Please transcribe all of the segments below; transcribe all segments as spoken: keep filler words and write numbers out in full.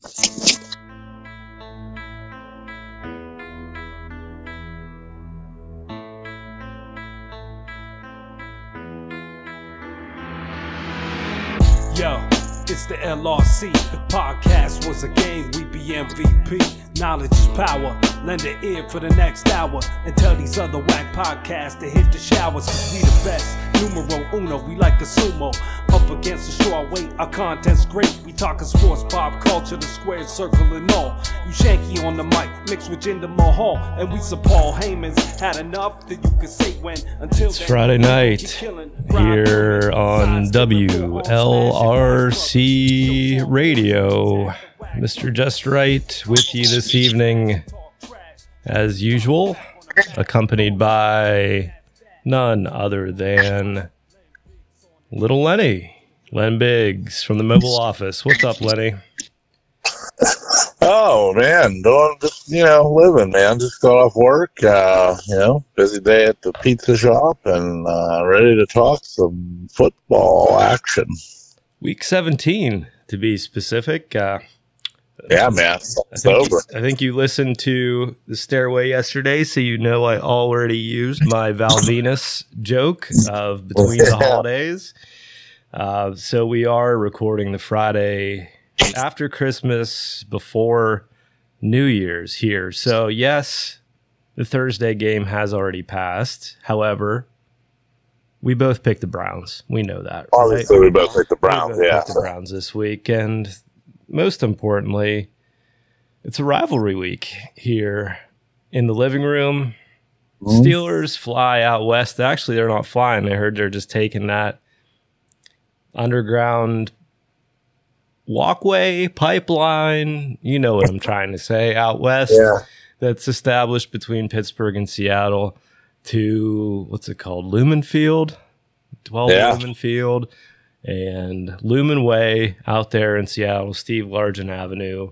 Yo, it's the L R C. The podcast was a game, we be M V P. Knowledge is power. Lend an ear for the next hour and tell these other whack podcasts to hit the showers, cause we the best. Numero uno, we like a sumo. Up against the straw weight, our content's great. We talking sports, pop culture, the squared circle and all. You Shanky on the mic, mixed with Jinder Mahal, and we some Paul Heyman's. Had enough that you could say when until it's Friday night here on W L R C Radio. Mister Just Right with you this evening, as usual, accompanied by none other than Little Lenny, Len Biggs from the mobile office. What's up, Lenny? Oh, man, doing just, you know, living, man. Just got off work, uh, you know, busy day at the pizza shop and uh, ready to talk some football action. Week seventeen, to be specific. Uh, yeah, man. I think, you, I think you listened to the stairway yesterday, so you know I already used my Val Venus joke of between the holidays. Uh, so we are recording the Friday after Christmas, before New Year's here. So yes, the Thursday game has already passed. However, we both picked the Browns. We know that. Obviously, right? we both picked the Browns. We both yeah, picked the Browns this week, and most importantly, it's a rivalry week here in the living room. Mm-hmm. Steelers fly out west. Actually, they're not flying. I heard they're just taking that underground walkway, pipeline, you know what I'm trying to say, out west, yeah. That's established between Pittsburgh and Seattle to, what's it called, Lumen Field? twelve yeah. Lumen Field and Lumen Way out there in Seattle, Steve Largent Avenue,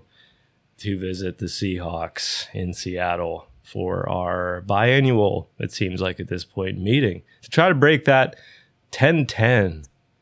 to visit the Seahawks in Seattle for our biannual, it seems like at this point, meeting to try to break that ten ten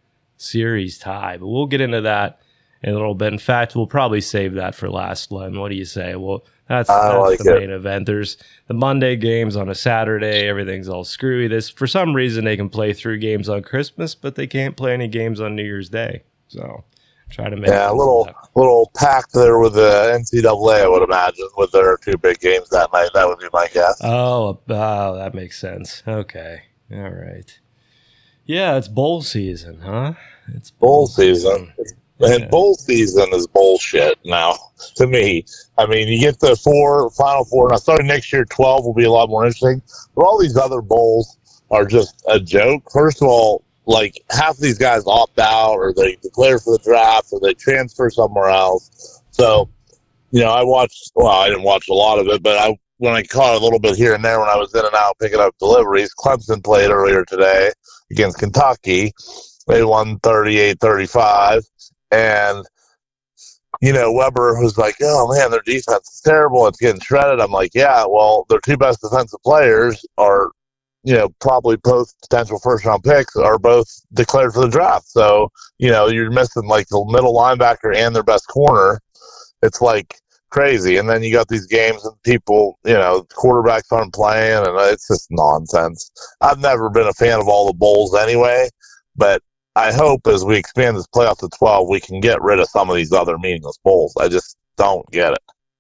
series tie. But we'll get into that in a little bit. In fact, we'll probably save that for last, Len. What do you say? Well, that's, that's like the it. main event. There's the Monday games on a Saturday. Everything's all screwy. This, for some reason, they can play through games on Christmas, but they can't play any games on New Year's Day. So try to make yeah, a little little packed there with the N C double A, I would imagine, with their two big games that night. That would be my guess. Oh, oh, that makes sense. Okay, all right. Yeah, it's bowl season, huh? It's bowl, bowl season. season. And yeah. Bowl season is bullshit now, to me. I mean, you get the four, final four. Now, starting next year, twelve will be a lot more interesting. But all these other bowls are just a joke. First of all, like, half of these guys opt out, or they declare for the draft, or they transfer somewhere else. So, you know, I watched, well, I didn't watch a lot of it, but I when I caught a little bit here and there when I was in and out picking up deliveries. Clemson played earlier today against Kentucky. They won thirty-eight thirty-five. And, you know, Weber was like, oh, man, their defense is terrible. It's getting shredded. I'm like, yeah, well, their two best defensive players are, you know, probably both potential first-round picks are both declared for the draft. So, you know, you're missing, like, the middle linebacker and their best corner. It's, like, crazy. And then you got these games and people, you know, quarterbacks aren't playing, and it's just nonsense. I've never been a fan of all the bowls anyway, but I hope as we expand this playoff to twelve, we can get rid of some of these other meaningless bowls. I just don't get it.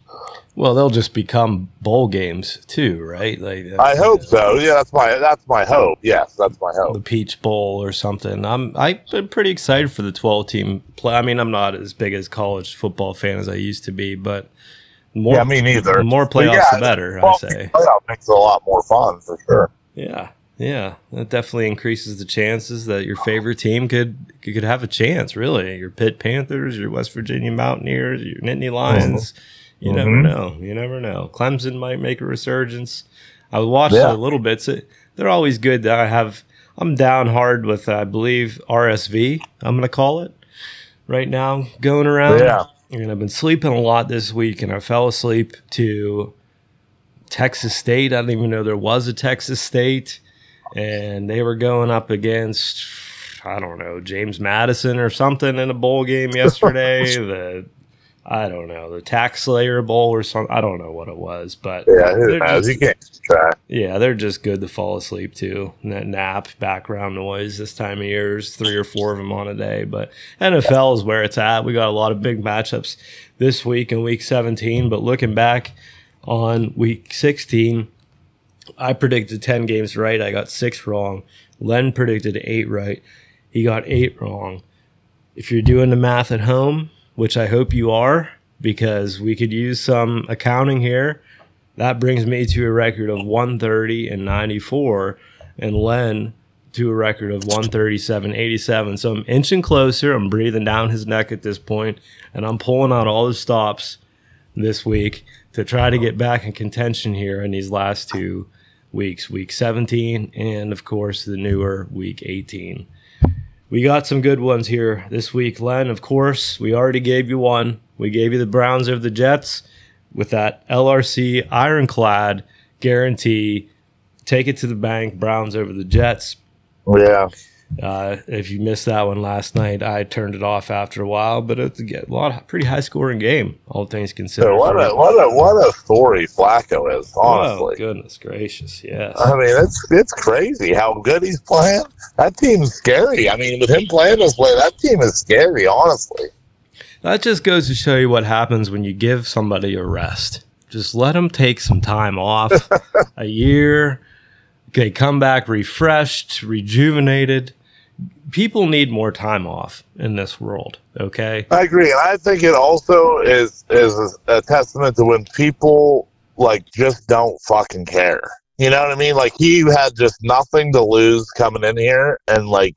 Well, they'll just become bowl games too, right? Like I hope so. Yeah, that's my that's my hope. Yes, that's my hope. The Peach Bowl or something. I'm I've been pretty excited for the twelve team play. I mean, I'm not as big as college football fan as I used to be, but more, yeah, me neither. The more playoffs, yeah, the better. I say playoff makes it a lot more fun for sure. Yeah. Yeah, that definitely increases the chances that your favorite team could could have a chance, really. Your Pitt Panthers, your West Virginia Mountaineers, your Nittany Lions. Mm-hmm. You never know. You never know. Clemson might make a resurgence. I watched yeah. it a little bit. So they're always good. I have, I'm down hard with, I believe, R S V, I'm going to call it, right now, going around. Yeah. And I've been sleeping a lot this week, and I fell asleep to Texas State. I didn't even know there was a Texas State. And they were going up against, I don't know, James Madison or something in a bowl game yesterday. the I don't know, the Tax Slayer Bowl or something. I don't know what it was, but yeah, who knows? You can't keep track. Yeah, they're just good to fall asleep to. And that nap, background noise this time of year is three or four of them on a day. But N F L is where it's at. We got a lot of big matchups this week in week seventeen. But looking back on week sixteen, I predicted ten games right. I got six wrong. Len predicted eight right. He got eight wrong. If you're doing the math at home, which I hope you are, because we could use some accounting here, that brings me to a record of one thirty and ninety-four, and Len to a record of one thirty-seven eighty-seven. So I'm inching closer. I'm breathing down his neck at this point, and I'm pulling out all the stops this week to try to get back in contention here in these last two weeks, week seventeen and, of course, the newer week eighteen. We got some good ones here this week, Len. Of course, we already gave you one. We gave you the Browns over the Jets with that L R C ironclad guarantee. Take it to the bank, Browns over the Jets. Yeah. Uh, if you missed that one last night, I turned it off after a while, but it's a lot of pretty high scoring game, all things considered. So what a what a what a story Flacco is, honestly. Oh, goodness gracious, yes. I mean, it's it's crazy how good he's playing. That team's scary. I mean, with him playing this way, that team is scary, honestly. That just goes to show you what happens when you give somebody a rest. Just let them take some time off, a year. They come back refreshed, rejuvenated. People need more time off in this world, okay? I agree, and I think it also is is a testament to when people like just don't fucking care. You know what I mean? Like he had just nothing to lose coming in here, and like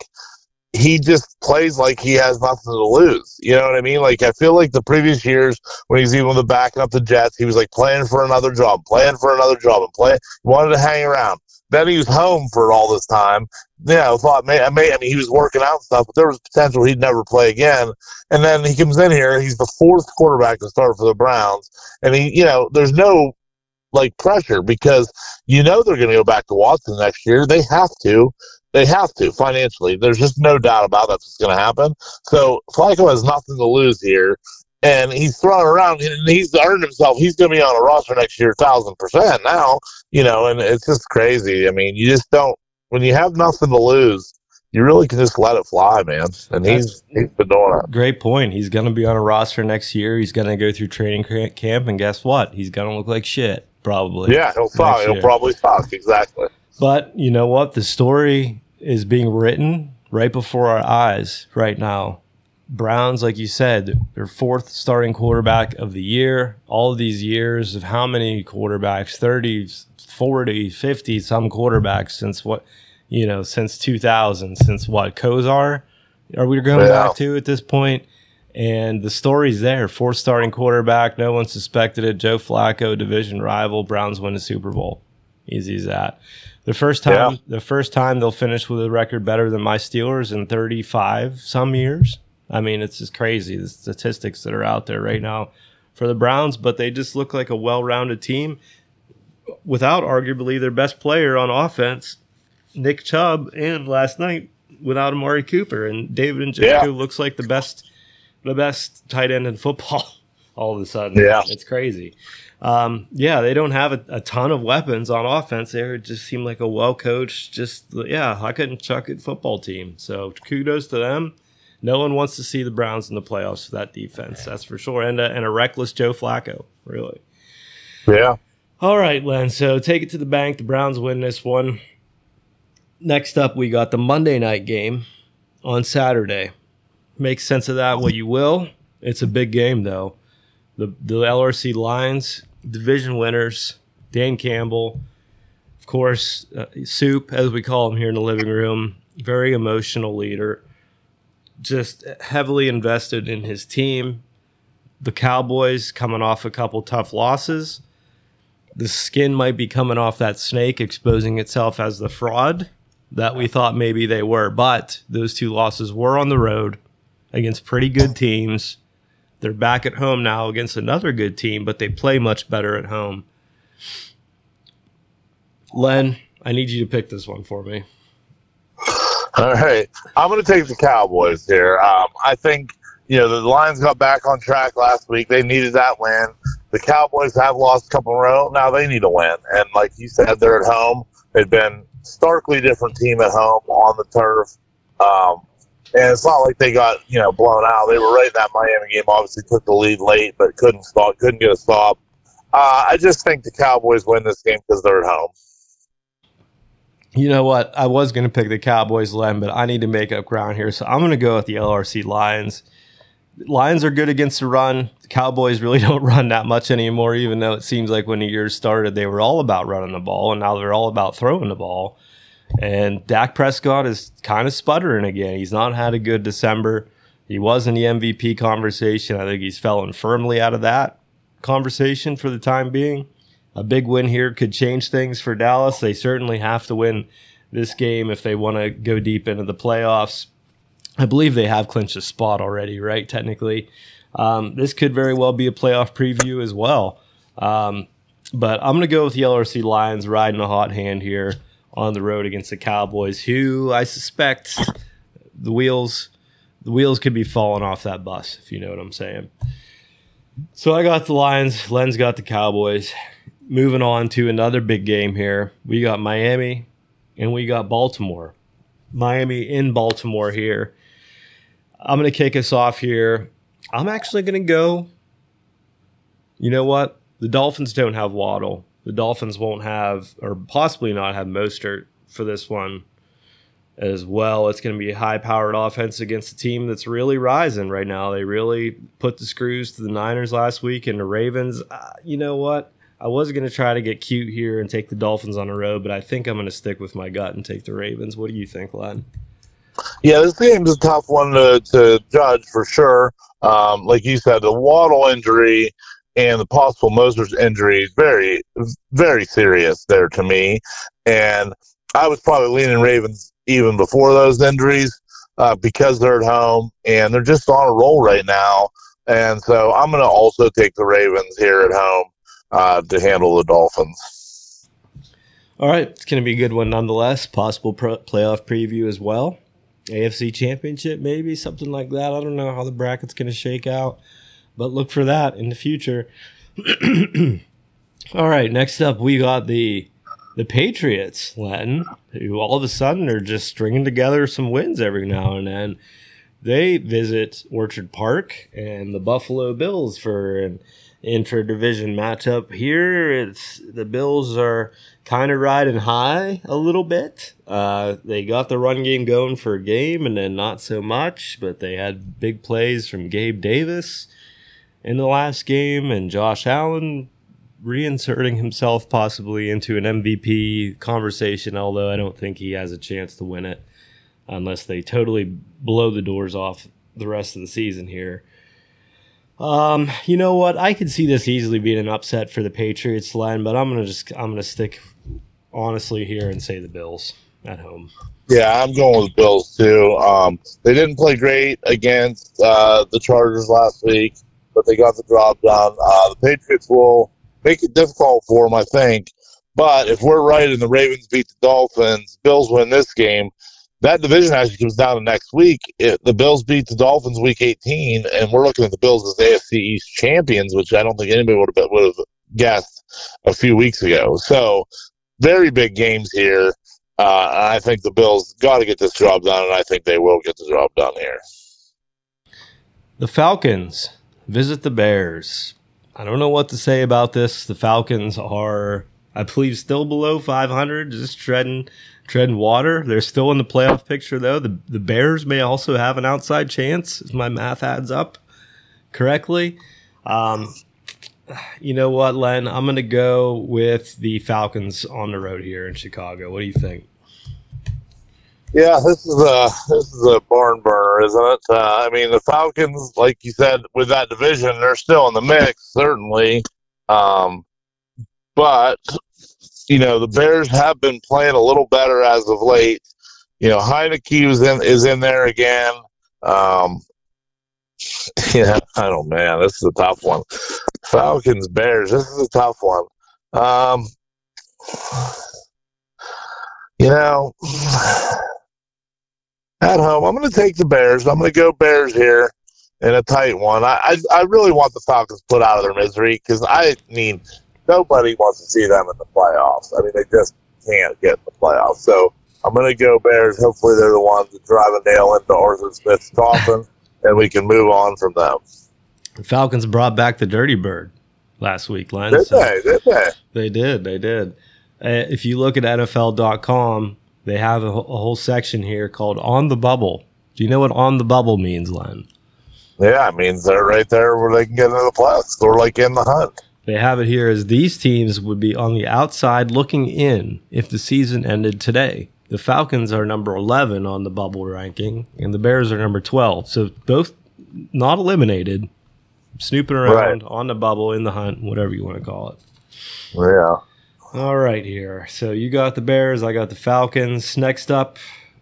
he just plays like he has nothing to lose. You know what I mean? Like I feel like the previous years when he's even with the backing up the Jets, he was like playing for another job, playing for another job, and play wanted to hang around. Then he was home for all this time. You know, thought, may, may, I mean, he was working out and stuff, but there was potential he'd never play again. And then he comes in here. He's the fourth quarterback to start for the Browns. And he, you know, there's no, like, pressure because you know they're going to go back to Watson next year. They have to. They have to, financially. There's just no doubt about that's what's going to happen. So Flacco has nothing to lose here. And he's throwing around, and he's earned himself. He's going to be on a roster next year, thousand percent now. You know, and it's just crazy. I mean, you just don't. When you have nothing to lose, you really can just let it fly, man. And he's he's been doing it. Great point. He's going to be on a roster next year. He's going to go through training camp, and guess what? He's going to look like shit, probably. Yeah, he'll suck. He'll probably suck. Exactly. But you know what? The story is being written right before our eyes right now. Browns, like you said, their fourth starting quarterback of the year. All of these years of how many quarterbacks? thirty, forty, fifty, some quarterbacks since what, you know, since two thousand, since what, Kozar? Are we going yeah. back to at this point? And the story's there. Fourth starting quarterback. No one suspected it. Joe Flacco, division rival. Browns win the Super Bowl. Easy as that. The first time, yeah. the first time they'll finish with a record better than my Steelers in thirty-five some years. I mean, it's just crazy, the statistics that are out there right now for the Browns, but they just look like a well-rounded team without arguably their best player on offense, Nick Chubb, and last night without Amari Cooper. And David Njoku yeah. looks like the best the best tight end in football all of a sudden. Yeah. It's crazy. Um, yeah, they don't have a, a ton of weapons on offense there. It just seemed like a well-coached, just, yeah, I couldn't chuck it football team. So kudos to them. No one wants to see the Browns in the playoffs for that defense, that's for sure. And a, and a reckless Joe Flacco, really. Yeah. All right, Len, so take it to the bank. The Browns win this one. Next up, we got the Monday night game on Saturday. Make sense of that what you will. It's a big game, though. The, the L R C Lions, division winners, Dan Campbell, of course, uh, Soup, as we call him here in the living room, very emotional leader. Just heavily invested in his team. The Cowboys coming off a couple tough losses. The skin might be coming off that snake, exposing itself as the fraud that we thought maybe they were. But those two losses were on the road against pretty good teams. They're back at home now against another good team, but they play much better at home. Len, I need you to pick this one for me. All right. I'm going to take the Cowboys here. Um, I think you know, the Lions got back on track last week. They needed that win. The Cowboys have lost a couple in a row. Now they need a win. And like you said, they're at home. They've been starkly different team at home on the turf. Um, and it's not like they got, you know, blown out. They were right in that Miami game. Obviously took the lead late, but couldn't stop, couldn't get a stop. Uh, I just think the Cowboys win this game because they're at home. You know what? I was going to pick the Cowboys, Len, but I need to make up ground here. So I'm going to go with the L R C Lions. Lions are good against the run. The Cowboys really don't run that much anymore, even though it seems like when the year started, they were all about running the ball, and now they're all about throwing the ball. And Dak Prescott is kind of sputtering again. He's not had a good December. He was in the M V P conversation. I think he's fallen firmly out of that conversation for the time being. A big win here could change things for Dallas. They certainly have to win this game if they want to go deep into the playoffs. I believe they have clinched a spot already, right, technically. Um, this could very well be a playoff preview as well. Um, but I'm going to go with the L R C Lions riding a hot hand here on the road against the Cowboys, who I suspect the wheels the wheels could be falling off that bus, if you know what I'm saying. So I got the Lions. Len's got the Cowboys. Moving on to another big game here. We got Miami and we got Baltimore. Miami in Baltimore here. I'm going to kick us off here. I'm actually going to go, you know what? The Dolphins don't have Waddle. The Dolphins won't have, or possibly not have Mostert for this one as well. It's going to be a high-powered offense against a team that's really rising right now. They really put the screws to the Niners last week and the Ravens. Uh, you know what? I was going to try to get cute here and take the Dolphins on the road, but I think I'm going to stick with my gut and take the Ravens. What do you think, Len? Yeah, this game's a tough one to, to judge for sure. Um, like you said, the Waddle injury and the possible Mostert injury is very, very serious there to me. And I was probably leaning Ravens even before those injuries uh, because they're at home and they're just on a roll right now. And so I'm going to also take the Ravens here at home uh, to handle the Dolphins. All right, it's going to be a good one nonetheless. Possible pro- playoff preview as well. A F C Championship, maybe, something like that. I don't know how the bracket's going to shake out, but look for that in the future. All right, next up, we got the the Patriots, Len, who all of a sudden are just stringing together some wins every now and then. They visit Orchard Park and the Buffalo Bills for an intra-division matchup here. It's the Bills are kind of riding high a little bit. Uh, they got the run game going for a game and then not so much, but they had big plays from Gabe Davis in the last game and Josh Allen reinserting himself possibly into an M V P conversation, although I don't think he has a chance to win it unless they totally blow the doors off the rest of the season here. Um, you know what? I could see this easily being an upset for the Patriots, Len, but I'm gonna just I'm gonna stick honestly here and say the Bills at home. Yeah, I'm going with the Bills too. Um, they didn't play great against uh, the Chargers last week, but they got the job done. Uh, the Patriots will make it difficult for them, I think. But if we're right and the Ravens beat the Dolphins, Bills win this game, that division actually comes down to next week. It, the Bills beat the Dolphins week eighteen, and we're looking at the Bills as A F C East champions, which I don't think anybody would have, would have guessed a few weeks ago. So very big games here. Uh, I think the Bills got to get this job done, and I think they will get the job done here. The Falcons visit the Bears. I don't know what to say about this. The Falcons are, I believe, still below five hundred, just treading treading water. They're still in the playoff picture, though. The the Bears may also have an outside chance, if my math adds up correctly. Um, you know what, Len? I'm going to go with the Falcons on the road here in Chicago. What do you think? Yeah, this is a this is a barn burner, isn't it? Uh, I mean, the Falcons, like you said, with that division, they're still in the mix, certainly. Um, but you know, the Bears have been playing a little better as of late. You know, Heineke is in is in there again. Um, yeah, I don't know, man. This is a tough one. Falcons, Bears. This is a tough one. Um, you know. At home, I'm going to take the Bears. I'm going to go Bears here. in a tight one. I, I, I really want the Falcons put out of their misery because, I mean, nobody wants to see them in the playoffs. I mean, they just can't get in the playoffs. So I'm going to go Bears. Hopefully they're the ones that drive a nail into Arthur Smith's coffin, and we can move on from them. The Falcons brought back the Dirty Bird last week, Len. Did so they? Did they? They did. They did. Uh, if you look at N F L dot com, they have a, a whole section here called On the Bubble. Do you know what On the Bubble means, Len? Yeah, it means they're right there where they can get into the playoffs. They're like in the hunt. They have it here as these teams would be on the outside looking in if the season ended today. The Falcons are number eleven on the bubble ranking, and the Bears are number twelve. So both not eliminated, snooping around right. on the bubble, in the hunt, whatever you want to call it. Yeah. All right, here. So you got the Bears, I got the Falcons. Next up,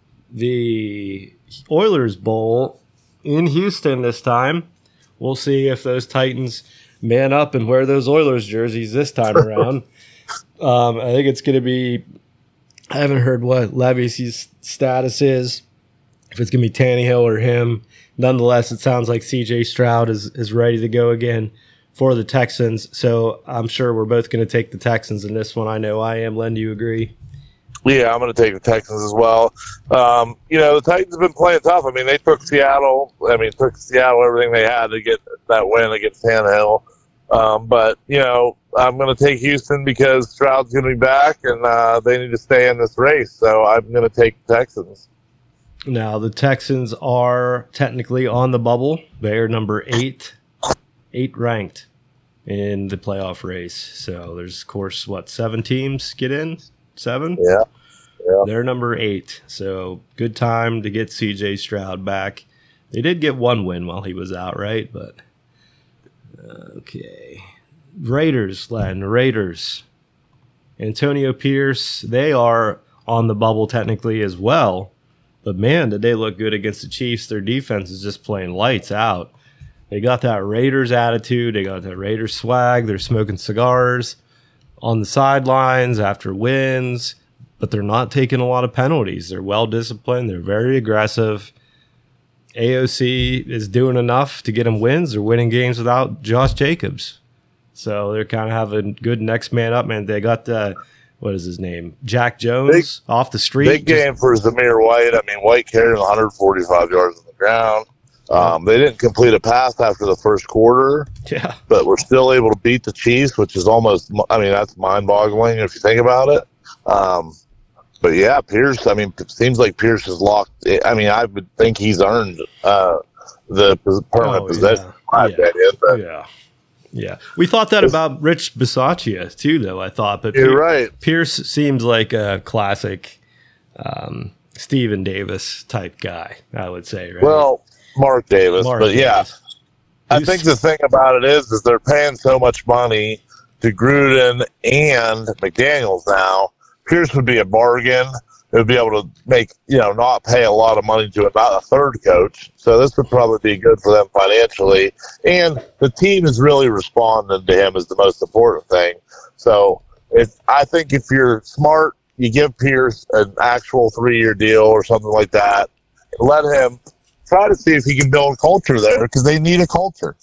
the Oilers Bowl in Houston this time. We'll see if those Titans man up and wear those Oilers jerseys this time around. um, I think it's going to be, I haven't heard what Levy's status is, if it's going to be Tannehill or him. Nonetheless, it sounds like C J Stroud is, is ready to go again for the Texans. So I'm sure we're both going to take the Texans in this one. I know I am. Len, do you agree? Yeah, I'm going to take the Texans as well. Um, you know, the Titans have been playing tough. I mean, they took Seattle. I mean, took Seattle everything they had to get that win against Tannehill. Um, but, you know, I'm going to take Houston because Stroud's going to be back, and uh, they need to stay in this race. So I'm going to take the Texans. Now, the Texans are technically on the bubble. They are number eight, eight ranked in the playoff race. So there's, of course, what, seven teams get in? Seven? Yeah. yeah. They're number eight. So good time to get C J Stroud back. They did get one win while he was out, right? But, okay. Raiders, Len, Raiders. Antonio Pierce, they are on the bubble technically as well. But, man, did they look good against the Chiefs. Their defense is just playing lights out. They got that Raiders attitude. They got that Raiders swag. They're smoking cigars on the sidelines after wins, but they're not taking a lot of penalties. They're well-disciplined. They're very aggressive. A O C is doing enough to get them wins. They're winning games without Josh Jacobs. So they're kind of having good next man up, man. They got the, what is his name? Jack Jones big, off the street. Big game just, for Zamir White. I mean, White carried one hundred forty-five yards on the ground. Um, they didn't complete a pass after the first quarter, yeah, but we're still able to beat the Chiefs, which is almost, I mean, that's mind-boggling if you think about it. Um, but, yeah, Pierce, I mean, it seems like Pierce is locked. I mean, I would think he's earned uh, the permanent oh, possession. Yeah. Yeah. Opinion, but. yeah. Yeah. We thought that about Rich Bisaccia, too, though, I thought. But You're Pier- right. Pierce seems like a classic um, Stephen Davis type guy, I would say, right? Well, Mark Davis, Mark but yeah, Davis. I think the thing about it is, is they're paying so much money to Gruden and McDaniels now. Pierce would be a bargain. It would be able to make, you know, not pay a lot of money to about a third coach. So this would probably be good for them financially. And the team is really responding to him is the most important thing. So if I think if you're smart, you give Pierce an actual three-year deal or something like that. Let him try to see if he can build culture there because they need a culture.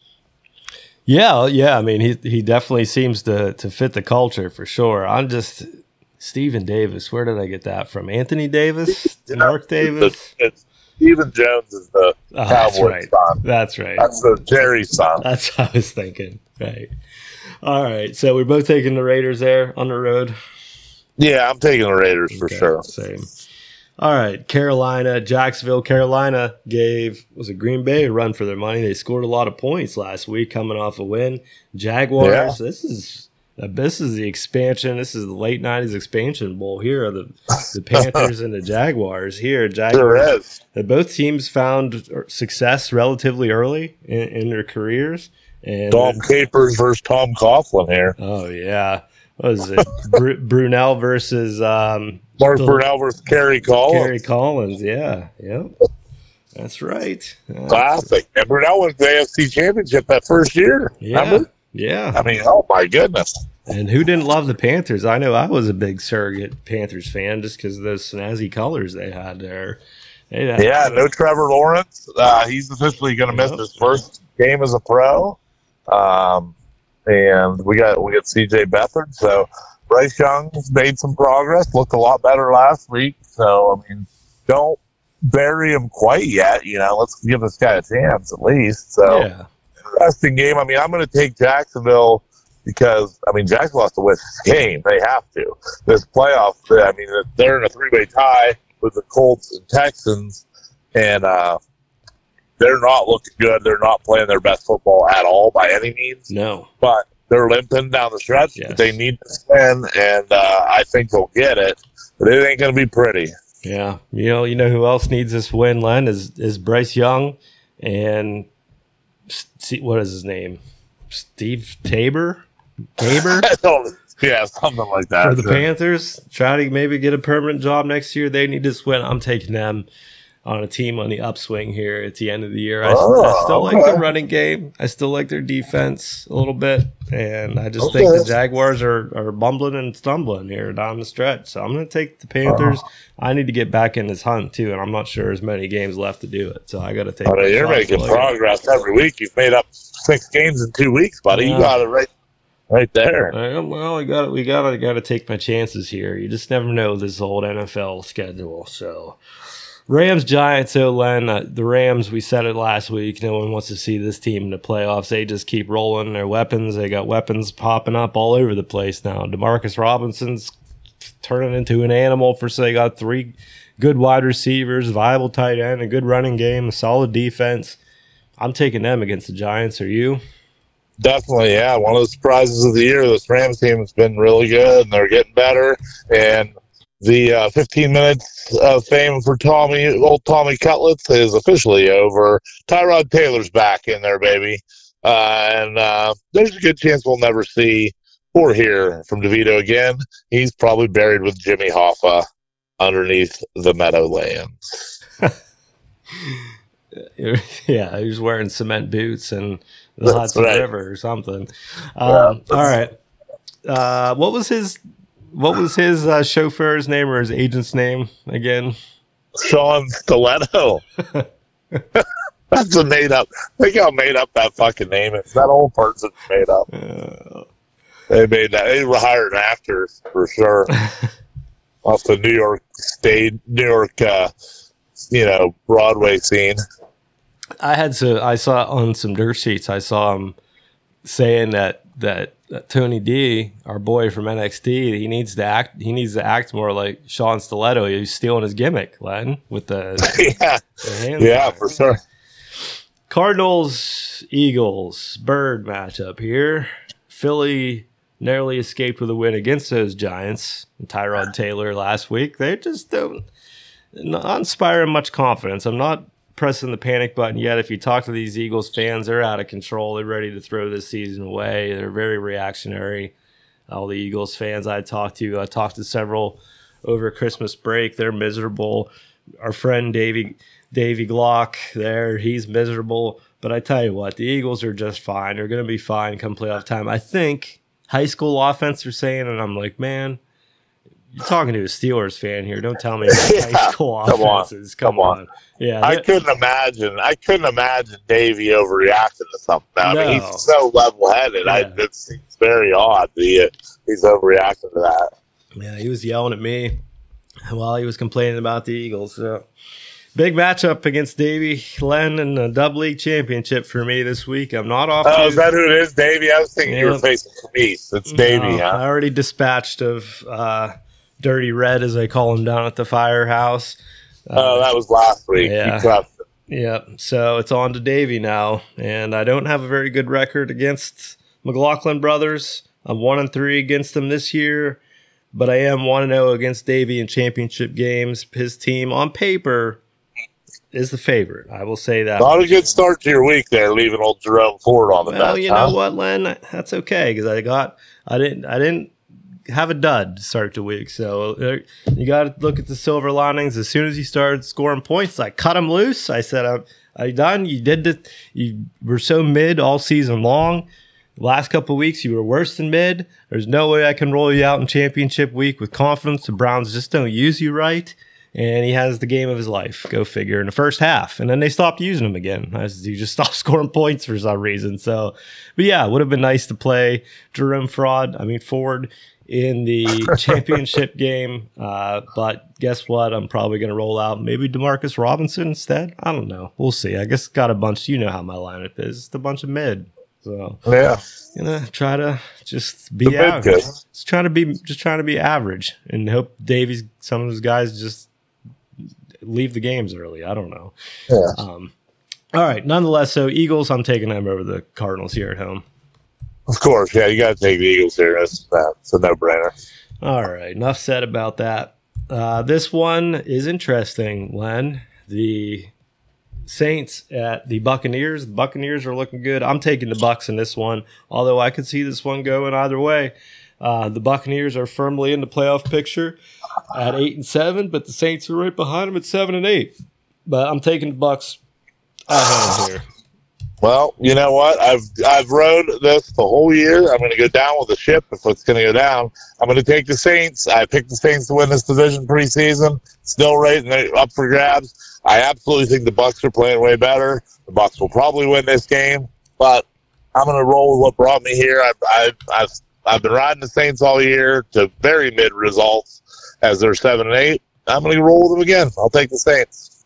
Yeah, yeah. I mean, he he definitely seems to to fit the culture for sure. I'm just Stephen Davis. Where did I get that from? Anthony Davis, yeah, Mark Davis. It's, it's, Stephen Jones is the oh, Cowboys that's right. son. That's right. That's the Jerry's son. That's what I was thinking. Right. All right. So we're both taking the Raiders there on the road. Yeah, I'm taking the Raiders for okay, sure. Same. All right, Carolina, Jacksonville, Carolina gave, was it Green Bay a run for their money? They scored a lot of points last week coming off a win. Jaguars, yeah. this is this is the expansion. This is the late nineties expansion bowl here. The the Panthers and the Jaguars here. Jaguars, sure both teams found success relatively early in, in their careers. And Tom Capers versus Tom Coughlin here. Oh, yeah. What was it? Br- Brunell versus um, Mark Brunell versus Kerry Collins. Kerry Collins, yeah, yep, that's right. That's Classic. And Brunell won the A F C Championship that first year. Yeah, remember? yeah. I mean, oh my goodness. And who didn't love the Panthers? I know I was a big surrogate Panthers fan just because of those snazzy colors they had there. Hey, yeah, no Trevor Lawrence. Uh, he's officially going to miss yep. his first game as a pro. Um, and we got we got C J Beathard. So Bryce Young's made some progress. Looked a lot better last week. So I mean, don't bury him quite yet. You know, let's give this guy a chance at least. So yeah. Interesting game. I mean, I'm going to take Jacksonville because I mean Jacksonville has to win this game. They have to. This playoff. I mean, they're in a three-way tie with the Colts and Texans, and uh, they're not looking good. They're not playing their best football at all by any means. No. But they're limping down the stretch. Yes. They need to win, and uh, I think they'll get it. But it ain't going to be pretty. Yeah. You know, you know who else needs this win, Len, is, is Bryce Young and St- what is his name? Steve Tabor? Tabor? Yeah, something like that. For the sure. Panthers, try to maybe get a permanent job next year. They need to win. I'm taking them on a team on the upswing here at the end of the year. I, oh, I still okay. like the running game. I still like their defense a little bit. And I just okay. think the Jaguars are, are bumbling and stumbling here down the stretch. So I'm going to take the Panthers. Uh, I need to get back in this hunt, too. And I'm not sure there's many games left to do it. So I got to take I mean, You're making progress every week. You've made up six games in two weeks, buddy. Yeah. You got it right. Right there. Uh, well, we got we got to got to take my chances here. You just never know this old N F L schedule. So, Rams Giants. So, Len, uh, the Rams. We said it last week. No one wants to see this team in the playoffs. They just keep rolling their weapons. They got weapons popping up all over the place now. Demarcus Robinson's turning into an animal. For so they got three good wide receivers, viable tight end, a good running game, a solid defense. I'm taking them against the Giants. Are you? Definitely, yeah. One of the surprises of the year, this Rams team has been really good, and they're getting better. And the uh, fifteen minutes of fame for Tommy, old Tommy Cutlets, is officially over. Tyrod Taylor's back in there, baby. Uh, and uh, there's a good chance we'll never see or hear from DeVito again. He's probably buried with Jimmy Hoffa underneath the Meadowlands. Yeah, he was wearing cement boots and the That's Hudson right. River or something. Um, yeah. All right. Uh, what was his What was his uh, chauffeur's name or his agent's name again? Sean Stiletto. That's a made up. Think how made up that fucking name is. That old person made up. Uh, they made that. They were hired an actor for sure. Off the New York State, New York, uh, you know, Broadway scene. I had to. I saw on some dirt sheets. I saw him saying that that, that Tony D, our boy from N X T, he needs to act. He needs to act more like Sean Stiletto. He was stealing his gimmick, Len, with the yeah, the hands yeah, there. for sure. Cardinals Eagles bird matchup here. Philly narrowly escaped with a win against those Giants. And Tyrod Taylor last week. They just don't not inspiring much confidence. I'm not pressing the panic button yet. If you talk to these Eagles fans, they're out of control. They're ready to throw this season away. They're very reactionary. All the Eagles fans I talked to, I talked to several over Christmas break. They're miserable. Our friend Davey Davey Glock there, he's miserable. But I tell you what, the Eagles are just fine. They're going to be fine come playoff time. I think high school offense are saying, and I'm like, man, you're talking to a Steelers fan here. Don't tell me about yeah, high school come offenses. On, come, come on. on. Yeah, I couldn't imagine. I couldn't imagine Davey overreacting to something. I no. mean, he's so level-headed. Yeah. I, it seems very odd that he, he's overreacting to that. Yeah, he was yelling at me while he was complaining about the Eagles. So. Big matchup against Davey Len in the Dub League Championship for me this week. I'm not off. Oh, to, is that who it is, Davey? I was thinking yeah. you were facing Camise. It's Davey, no, huh? I already dispatched of uh, Dirty Red, as they call him down at the firehouse. Uh, oh, that was last week. Yeah. You yeah. So it's on to Davey now. And I don't have a very good record against McLaughlin brothers. I'm one and three against them this year. But I am one and oh against Davey in championship games. His team, on paper, is the favorite. I will say that. Not a good start to your week there, leaving old Jerome Ford on the well, bench. you huh? know what, Len? That's okay because I got, I didn't, I didn't have a dud to start the week. So uh, you got to look at the silver linings. As soon as you started scoring points, I cut them loose. I said, "I'm, I'm done." You did this. You were so mid all season long. Last couple of weeks, you were worse than mid. There's no way I can roll you out in championship week with confidence. The Browns just don't use you right. and he has the game of his life. Go figure, in the first half. And then they stopped using him again. He just stopped scoring points for some reason. So, but yeah, it would have been nice to play Jerome Fraud, I mean Ford, in the championship game. Uh, but guess what? I'm probably going to roll out maybe Demarcus Robinson instead. I don't know. We'll see. I guess got a bunch. You know how my lineup is. It's a bunch of mid. So yeah, gonna try to just be average. Just trying to be just trying to be average and hope Davies, some of those guys just leave the games early. I don't know. Yeah. Um, all right. Nonetheless, so Eagles, I'm taking them over the Cardinals here at home. Of course, yeah, you got to take the Eagles here. That's, that's a no-brainer. All right, enough said about that. Uh, this one is interesting, Len. The Saints at the Buccaneers. The Buccaneers are looking good. I'm taking the Bucs in this one, although I could see this one going either way. Uh, the Buccaneers are firmly in the playoff picture at eight and seven, but the Saints are right behind them at seven and eight. But I'm taking the Bucs at home here. Well, you know what? I've I've rode this the whole year. I'm going to go down with the ship if it's going to go down. I'm going to take the Saints. I picked the Saints to win this division preseason. Still right and they're up for grabs. I absolutely think the Bucs are playing way better. The Bucs will probably win this game, but I'm going to roll with what brought me here. I've I've I've, I've been riding the Saints all year to very mid results as they're seven and eight. I'm going to roll with them again. I'll take the Saints.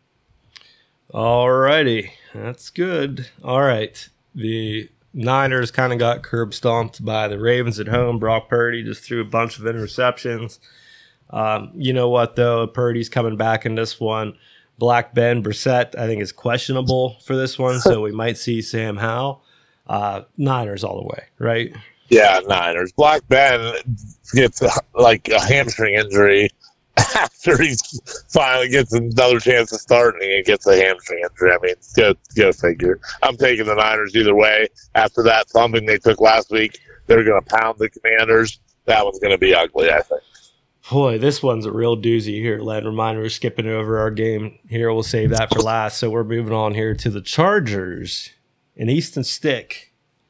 All righty. That's good. All right. The Niners kind of got curb stomped by the Ravens at home. Brock Purdy just threw a bunch of interceptions. Um, you know what, though? Purdy's coming back in this one. Black Ben Brissett, I think, is questionable for this one, so we might see Sam Howell. Uh, Niners all the way, right? Yeah, Niners. Black Ben gets a, like a hamstring injury after he finally gets another chance to start and he gets a hamstring injury. I mean, go, go figure. I'm taking the Niners either way. After that thumping they took last week, they're going to pound the Commanders. That one's going to be ugly, I think. Boy, this one's a real doozy here, Len. Reminder, we're skipping over our game here. We'll save that for last. So we're moving on here to the Chargers in Easton Stick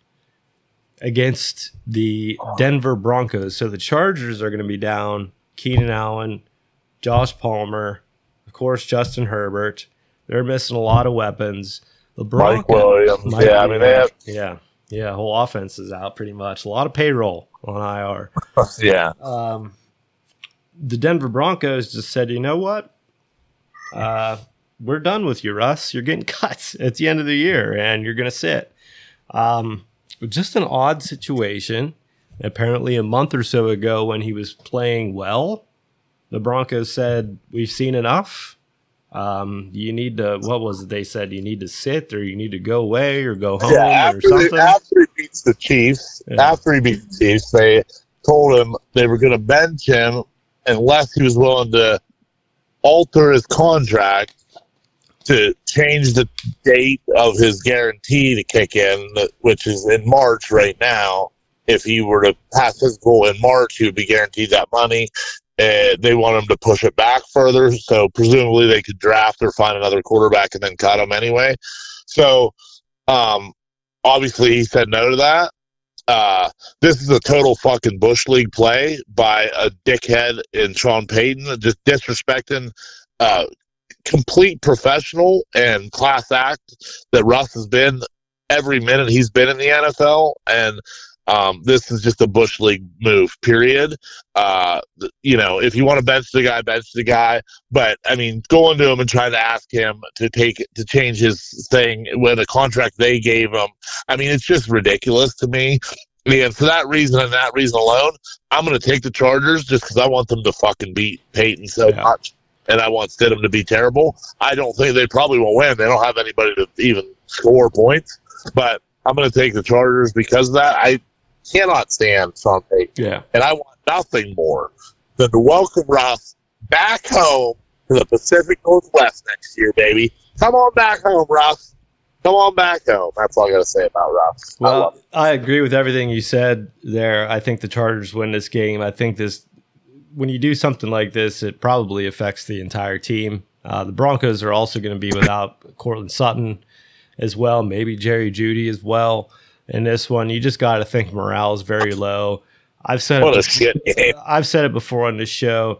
against the Denver Broncos. So the Chargers are going to be down Keenan Allen, Josh Palmer, of course, Justin Herbert. They're missing a lot of weapons. The Broncos, Mike Williams. Mike, yeah, I mean, they have, yeah, yeah, whole offense is out pretty much. A lot of payroll on I R. yeah. Um, the Denver Broncos just said, you know what? Uh, we're done with you, Russ. You're getting cut at the end of the year, and you're going to sit. Um, just an odd situation. Apparently, a month or so ago when he was playing well, the Broncos said, we've seen enough. Um, you need to, what was it they said? You need to sit or you need to go away or go home yeah, after or something? They, after he beats the Chiefs, yeah. after he beat the Chiefs, they told him they were going to bench him unless he was willing to alter his contract to change the date of his guarantee to kick in, which is in March right now. If he were to pass his goal in March, he would be guaranteed that money. Uh, they want him to push it back further, so presumably they could draft or find another quarterback and then cut him anyway. So, um, obviously he said no to that. Uh, this is a total fucking Bush League play by a dickhead in Sean Payton, just disrespecting uh, complete professional and class act that Russ has been every minute he's been in the N F L, and Um, this is just a Bush League move, period. Uh, you know, if you want to bench the guy, bench the guy. But, I mean, going to him and trying to ask him to take to change his thing with a contract they gave him, I mean, it's just ridiculous to me. And for that reason and that reason alone, I'm going to take the Chargers just because I want them to fucking beat Peyton so yeah. much. And I want Stidham to be terrible. I don't think they probably will win. They don't have anybody to even score points. But I'm going to take the Chargers because of that. I cannot stand Sean Payton. Yeah. And I want nothing more than to welcome Russ back home to the Pacific Northwest next year, baby. Come on back home, Russ. Come on back home. That's all I got to say about Russ. Well, I, I agree with everything you said there. I think the Chargers win this game. I think this, when you do something like this, it probably affects the entire team. Uh, the Broncos are also going to be without Cortland Sutton as well, maybe Jerry Jeudy as well. In this one, you just got to think morale is very low. I've said what it. A shit game. I've said it before on this show.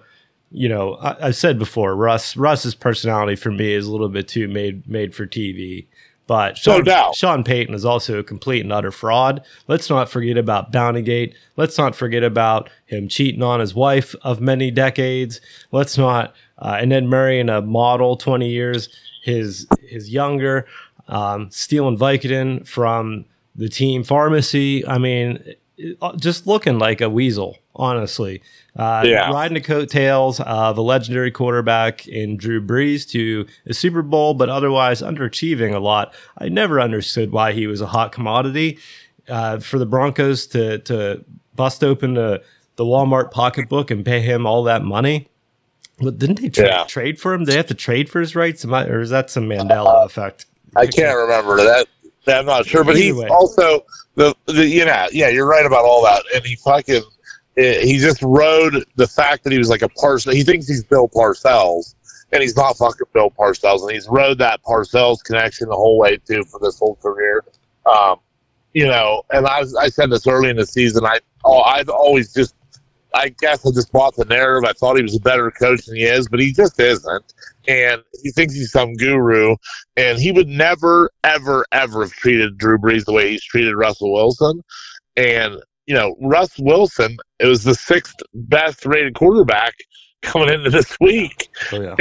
you know, I, I've said before, Russ Russ's personality for me is a little bit too made made for T V. But Sean, no doubt. Sean Payton is also a complete and utter fraud. Let's not forget about Bountygate. Let's not forget about him cheating on his wife of many decades. Let's not, uh, and then marrying a model twenty years his his younger, um, stealing Vicodin from the team pharmacy. I mean, it, just looking like a weasel, honestly. Uh, yeah. Riding the coattails of a legendary quarterback in Drew Brees to a Super Bowl, but otherwise underachieving a lot. I never understood why he was a hot commodity. Uh, for the Broncos to to bust open the, the Walmart pocketbook and pay him all that money. But didn't they tra- yeah. trade for him? Did they have to trade for his rights? Am I, or is that some Mandela uh, effect? I can't remember that. I'm not sure, but he's also the, the you know yeah you're right about all that, and he fucking. He just rode the fact that he was like a Parcells. He thinks he's Bill Parcells, and he's not fucking Bill Parcells. And he's rode that Parcells connection the whole way, too, for this whole career. Um, you know, and I, I said this early in the season. I, oh, I've always just, I guess I just bought the narrative. I thought he was a better coach than he is, but he just isn't. And he thinks he's some guru. And he would never, ever, ever have treated Drew Brees the way he's treated Russell Wilson. And you know, Russ Wilson, it was the sixth best rated quarterback coming into this week. Oh, yeah.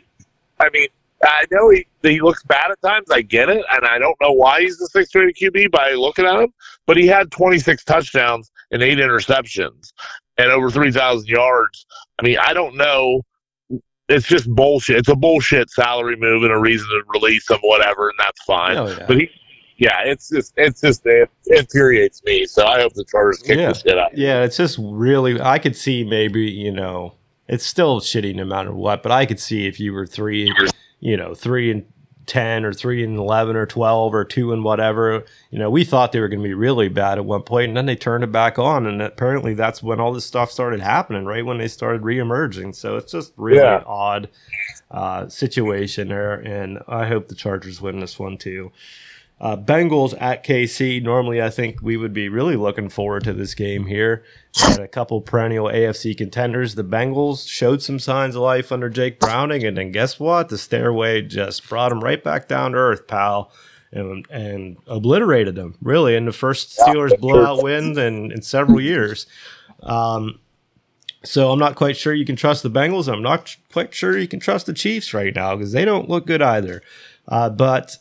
I mean, I know he, he looks bad at times. I get it. And I don't know why he's the sixth rated Q B by looking at him. But he had twenty-six touchdowns and eight interceptions and over three thousand yards. I mean, I don't know. It's just bullshit. It's a bullshit salary move and a reason to release him, whatever, and that's fine. Oh, yeah. But he. Yeah, it's just it's just it infuriates me. So I hope the Chargers kick yeah. the shit out. Yeah, it's just really. I could see maybe you know it's still shitty no matter what, but I could see if you were three, you know, three and ten or three and eleven or twelve or two and whatever. You know, we thought they were going to be really bad at one point, and then they turned it back on, and apparently that's when all this stuff started happening. Right when they started reemerging. So it's just really yeah. odd uh, situation there, and I hope the Chargers win this one too. Uh, Bengals at K C. Normally, I think we would be really looking forward to this game here. Had a couple perennial A F C contenders. The Bengals showed some signs of life under Jake Browning, and then guess what? The stairway just brought them right back down to earth, pal, and, and obliterated them, really, in the first Steelers blowout win in, in several years. Um, so I'm not quite sure you can trust the Bengals. I'm not quite sure you can trust the Chiefs right now because they don't look good either. Uh, but...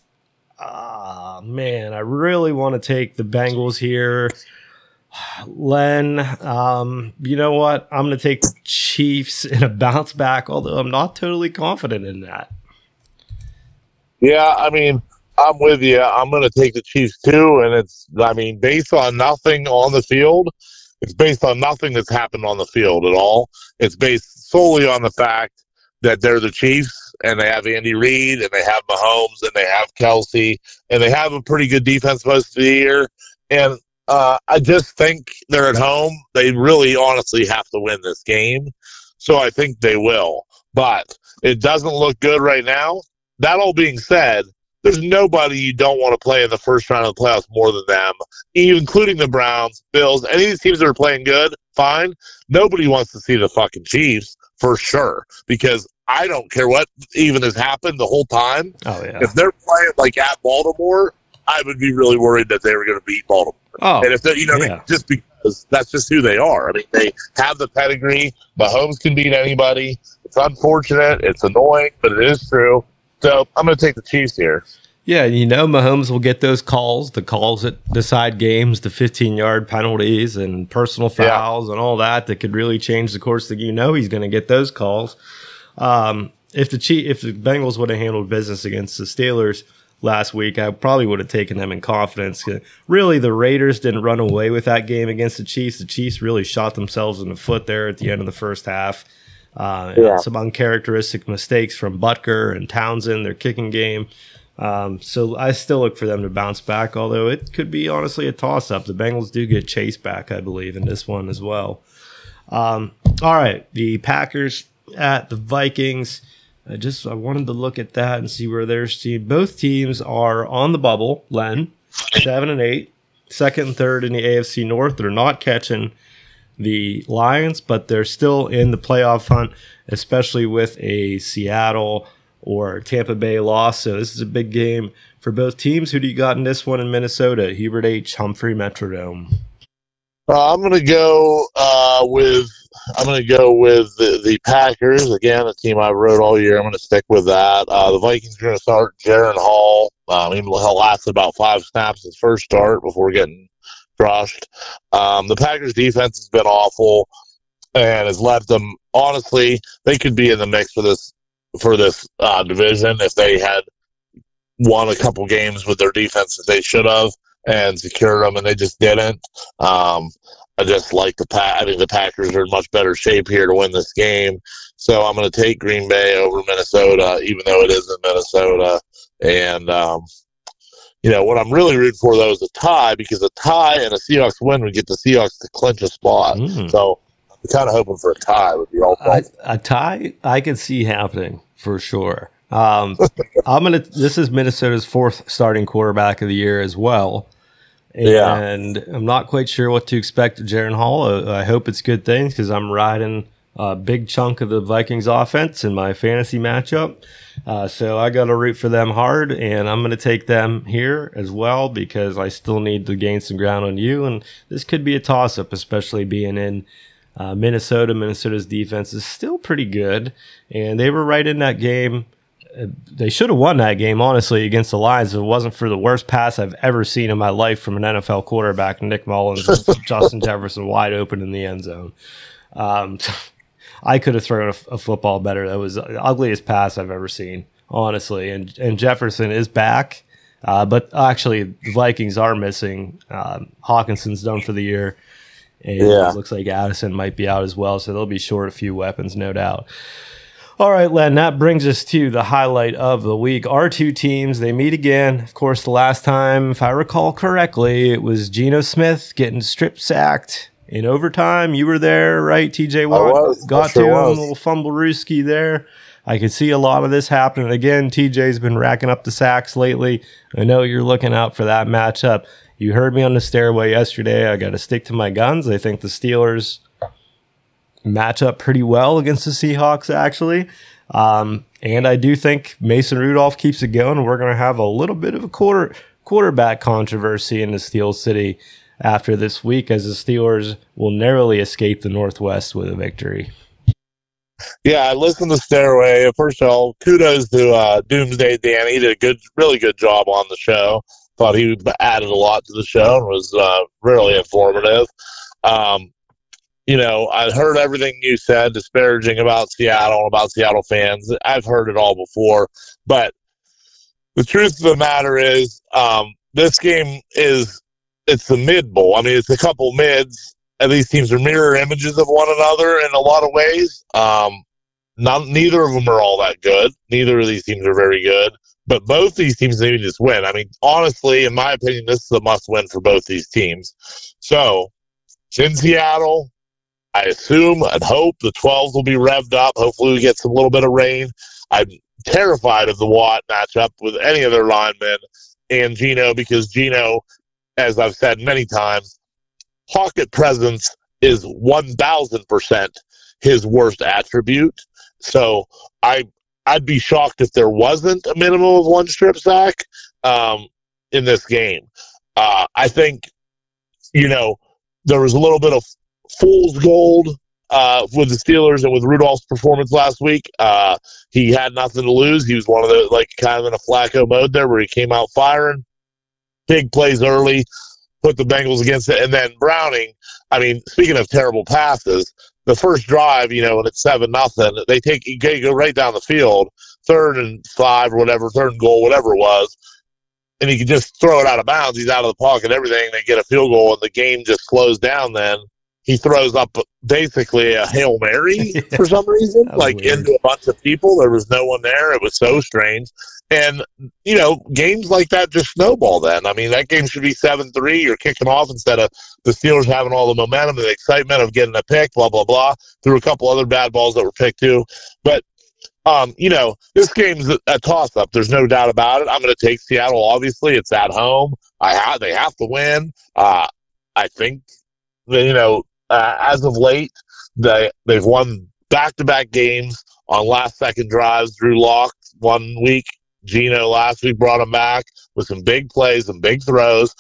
Ah, uh, man, I really want to take the Bengals here. Len, um, you know what? I'm going to take the Chiefs in a bounce back, although I'm not totally confident in that. Yeah, I mean, I'm with you. I'm going to take the Chiefs too, and it's, I mean, based on nothing on the field. It's based on nothing that's happened on the field at all. It's based solely on the fact that they're the Chiefs. And they have Andy Reid, and they have Mahomes, and they have Kelsey, and they have a pretty good defense most of the year. And uh, I just think they're at home. They really honestly have to win this game. So I think they will. But it doesn't look good right now. That all being said, there's nobody you don't want to play in the first round of the playoffs more than them, including the Browns, Bills, any of these teams that are playing good, fine. Nobody wants to see the fucking Chiefs, for sure, because I don't care what even has happened the whole time. Oh, yeah. If they're playing like at Baltimore, I would be really worried that they were going to beat Baltimore. Oh, and if they, you know, yeah. just because that's just who they are. I mean, they have the pedigree. Mahomes can beat anybody. It's unfortunate. It's annoying, but it is true. So I'm going to take the Chiefs here. Yeah, you know, Mahomes will get those calls, the calls that decide games, the fifteen-yard penalties and personal fouls yeah. and all that that could really change the course. That you know he's going to get those calls. Um, if the Chief, if the Bengals would have handled business against the Steelers last week, I probably would have taken them in confidence. Really, the Raiders didn't run away with that game against the Chiefs. The Chiefs really shot themselves in the foot there at the end of the first half. Uh, yeah. Some uncharacteristic mistakes from Butker and Townsend, their kicking game. Um, so I still look for them to bounce back, although it could be honestly a toss-up. The Bengals do get Chase back, I believe, in this one as well. Um, all right, the Packers at the Vikings. I just I wanted to look at that and see where their team. Both teams are on the bubble. Len, seven and eight, second and third in the A F C North. They're not catching the Lions, but they're still in the playoff hunt, especially with a Seattle or Tampa Bay loss. So this is a big game for both teams. Who do you got in this one in Minnesota? Hubert H. Humphrey Metrodome. Uh, I'm going to go uh, with I'm going to go with the, the Packers again, a team I wrote all year. I'm going to stick with that. Uh, the Vikings are going to start Jaron Hall. Um, he lasted about five snaps his first start before getting crushed. Um, the Packers defense has been awful and has led them. Honestly, they could be in the mix for this for this uh, division if they had won a couple games with their defense that they should have and secured them, and they just didn't. Um, I just like the Pack. I think the Packers are in much better shape here to win this game. So I'm going to take Green Bay over Minnesota, even though it is in Minnesota. And, um, you know, what I'm really rooting for, though, is a tie, because a tie and a Seahawks win would get the Seahawks to clinch a spot. Mm. So I'm kind of hoping for a tie would be all a, a tie I could see happening for sure. Um, I'm gonna. This is Minnesota's fourth starting quarterback of the year as well, and yeah. I'm not quite sure what to expect of Jaron Hall. Uh, I hope it's good things because I'm riding a big chunk of the Vikings offense in my fantasy matchup. Uh, so I got to root for them hard, and I'm going to take them here as well because I still need to gain some ground on you. And this could be a toss-up, especially being in uh, Minnesota. Minnesota's defense is still pretty good, and they were right in that game. They should have won that game, honestly, against the Lions. If it wasn't for the worst pass I've ever seen in my life from an N F L quarterback, Nick Mullins, Justin Jefferson wide open in the end zone. Um, I could have thrown a, a football better. That was the ugliest pass I've ever seen, honestly. And and Jefferson is back, uh, but actually the Vikings are missing. Um, Hawkinson's done for the year, and yeah. It looks like Addison might be out as well, so they'll be short a few weapons, no doubt. All right, Len, that brings us to the highlight of the week. Our two teams, they meet again. Of course, the last time, if I recall correctly, it was Geno Smith getting strip sacked in overtime. You were there, right? T J Watt got sure to him, a little fumble-rooski there. I could see a lot of this happening. Again, T J's been racking up the sacks lately. I know you're looking out for that matchup. You heard me on the stairway yesterday. I got to stick to my guns. I think the Steelers match up pretty well against the Seahawks, actually. Um, and I do think Mason Rudolph keeps it going. We're going to have a little bit of a quarter quarterback controversy in the Steel City after this week, as the Steelers will narrowly escape the Northwest with a victory. Yeah, I listened to Stairway. First of all, kudos to uh, Doomsday Dan. He did a good, really good job on the show. Thought he added a lot to the show and was uh, really informative. Um, You know, I heard everything you said, disparaging about Seattle, about Seattle fans. I've heard it all before. But the truth of the matter is, um, this game is, it's the mid bowl. I mean, it's a couple mids, and these teams are mirror images of one another in a lot of ways. Um, not, neither of them are all that good. Neither of these teams are very good. But both these teams need to just win. I mean, honestly, in my opinion, this is a must-win for both these teams. So, it's in Seattle. I assume and hope the twelves will be revved up. Hopefully we get some little bit of rain. I'm terrified of the Watt matchup with any of their linemen and Geno, because Geno, as I've said many times, pocket presence is one thousand percent his worst attribute. So I, I'd be shocked if there wasn't a minimum of one strip sack um, in this game. Uh, I think, you know, there was a little bit of fool's gold uh, with the Steelers and with Rudolph's performance last week. Uh, he had nothing to lose. He was one of the, like, kind of in a Flacco mode there where he came out firing. Big plays early, put the Bengals against it. And then Browning, I mean, speaking of terrible passes, the first drive, you know, when it's seven nothing, they take you go right down the field, third and five or whatever, third and goal, whatever it was, and he can just throw it out of bounds. He's out of the pocket, everything. They get a field goal, and the game just slows down then. He throws up basically a Hail Mary yeah. for some reason, like weird. Into a bunch of people. There was no one there. It was so strange. And, you know, games like that just snowball then. I mean, that game should be seven three. You're kicking off instead of the Steelers having all the momentum and the excitement of getting a pick, blah, blah, blah. Threw a couple other bad balls that were picked too. But, um, you know, this game's a, a toss-up. There's no doubt about it. I'm going to take Seattle, obviously. It's at home. I ha- They have to win. Uh, I think, you know, uh, as of late, they they've won back-to-back games on last-second drives. Drew Lock one week, Geno last week brought him back with some big plays and big throws.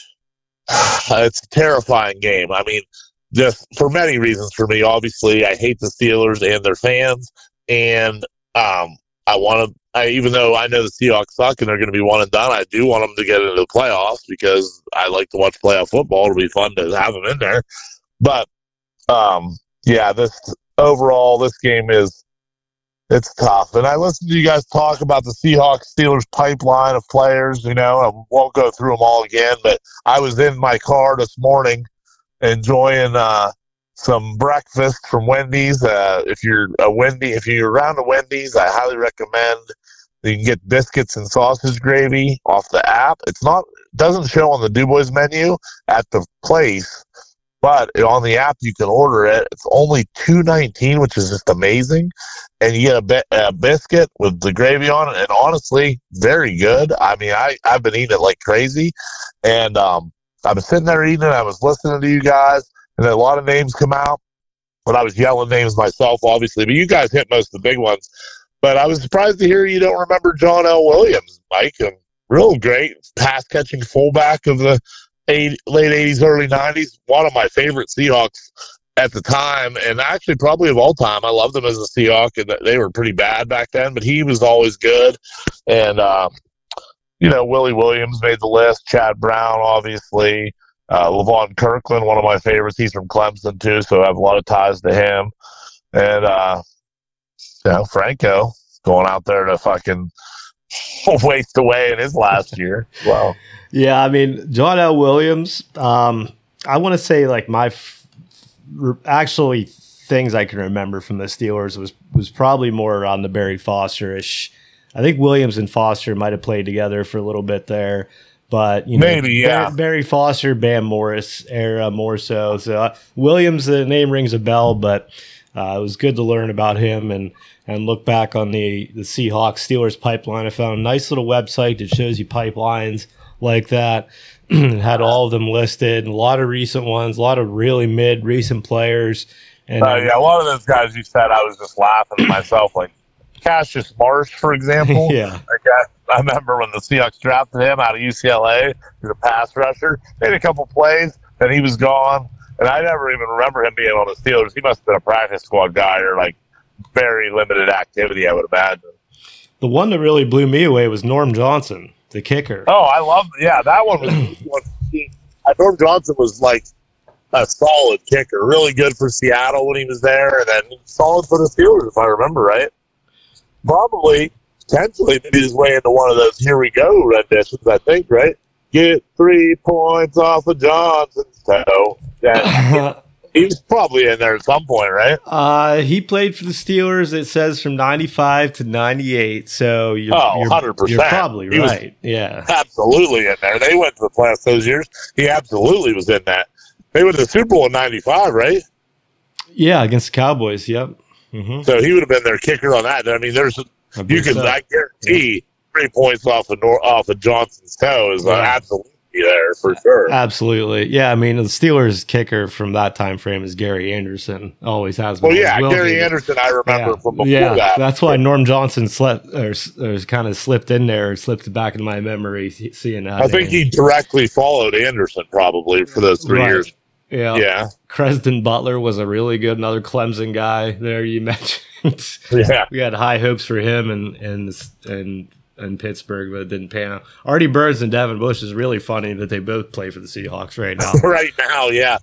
It's a terrifying game. I mean, just for many reasons for me. Obviously, I hate the Steelers and their fans, and um, I want to. I, even though I know the Seahawks suck and they're going to be one and done, I do want them to get into the playoffs because I like to watch playoff football. It'll be fun to have them in there. But, um, yeah, this overall, this game is it's tough. And I listened to you guys talk about the Seahawks-Steelers pipeline of players. You know, I won't go through them all again, but I was in my car this morning enjoying uh, some breakfast from Wendy's. Uh, if you're a Wendy, if you're around a Wendy's, I highly recommend. You can get biscuits and sausage gravy off the app. It's not doesn't show on the DuBois menu at the place, but on the app you can order it. It's only two nineteen, which is just amazing, and you get a, bi- a biscuit with the gravy on it. And honestly, very good. I mean, I I've been eating it like crazy, and um, I was sitting there eating it. I was listening to you guys, and a lot of names come out. But I was yelling names myself, obviously. But you guys hit most of the big ones. But I was surprised to hear you don't remember John L. Williams, Mike. A real great pass-catching fullback of the eight, late eighties, early nineties. One of my favorite Seahawks at the time, and actually probably of all time. I loved them as a Seahawk, and they were pretty bad back then, but he was always good. And, uh, you know, Willie Williams made the list. Chad Brown, obviously. Uh, Levon Kirkland, one of my favorites. He's from Clemson, too, so I have a lot of ties to him. And, uh, you know, Franco going out there to fucking waste away in his last year. Wow. Yeah, I mean, John L. Williams, um, I want to say like my f- actually things I can remember from the Steelers was, was probably more around the Barry Foster-ish. I think Williams and Foster might have played together for a little bit there. But, you know, maybe, yeah. Barry, Barry Foster, Bam Morris era more so. So uh, Williams, the name rings a bell, but uh, it was good to learn about him and, and look back on the, the Seahawks Steelers pipeline. I found a nice little website that shows you pipelines like that. It had all of them listed, a lot of recent ones, a lot of really mid recent players. And uh, yeah, a lot of those guys you said, I was just laughing at myself, like Cassius Marsh, for example. Yeah. I, guess, I remember when the Seahawks drafted him out of U C L A. He's a pass rusher. Made a couple plays, and he was gone. And I never even remember him being on the Steelers. He must have been a practice squad guy or, like, very limited activity, I would imagine. The one that really blew me away was Norm Johnson, the kicker. Oh, I love yeah, that one was Norm Johnson was like a solid kicker, really good for Seattle when he was there, and then solid for the Steelers, if I remember right. Probably, potentially, maybe his way into one of those here we go renditions, I think, right? Get three points off of Johnson's toe. Yeah. He was probably in there at some point, right? Uh, he played for the Steelers, it says, from ninety-five to ninety-eight. So you're, oh, you're, one hundred percent. you're probably he right. Yeah. Absolutely in there. They went to the playoffs those years. He absolutely was in that. They went to the Super Bowl in ninety-five, right? Yeah, against the Cowboys, yep. Mm-hmm. So he would have been their kicker on that. I mean, there's I you can so. I guarantee yeah. three points off of Nor- off of Johnson's toe is yeah. uh, absolutely there for sure. Absolutely, yeah. I mean, the Steelers kicker from that time frame is Gary Anderson. Always has been. Well, yeah, Gary be. Anderson. I remember yeah. from before yeah. that. That's why Norm Johnson slept or, or kind of slipped in there, slipped back in my memory, seeing that. I think he directly followed Anderson probably for those three right. years. Yeah. Yeah. Cresden Butler was a really good, another Clemson guy there you mentioned. Yeah. We had high hopes for him and and and in Pittsburgh, but it didn't pan out. Artie Burns and Devin Bush is really funny that they both play for the Seahawks right now. right now, yeah.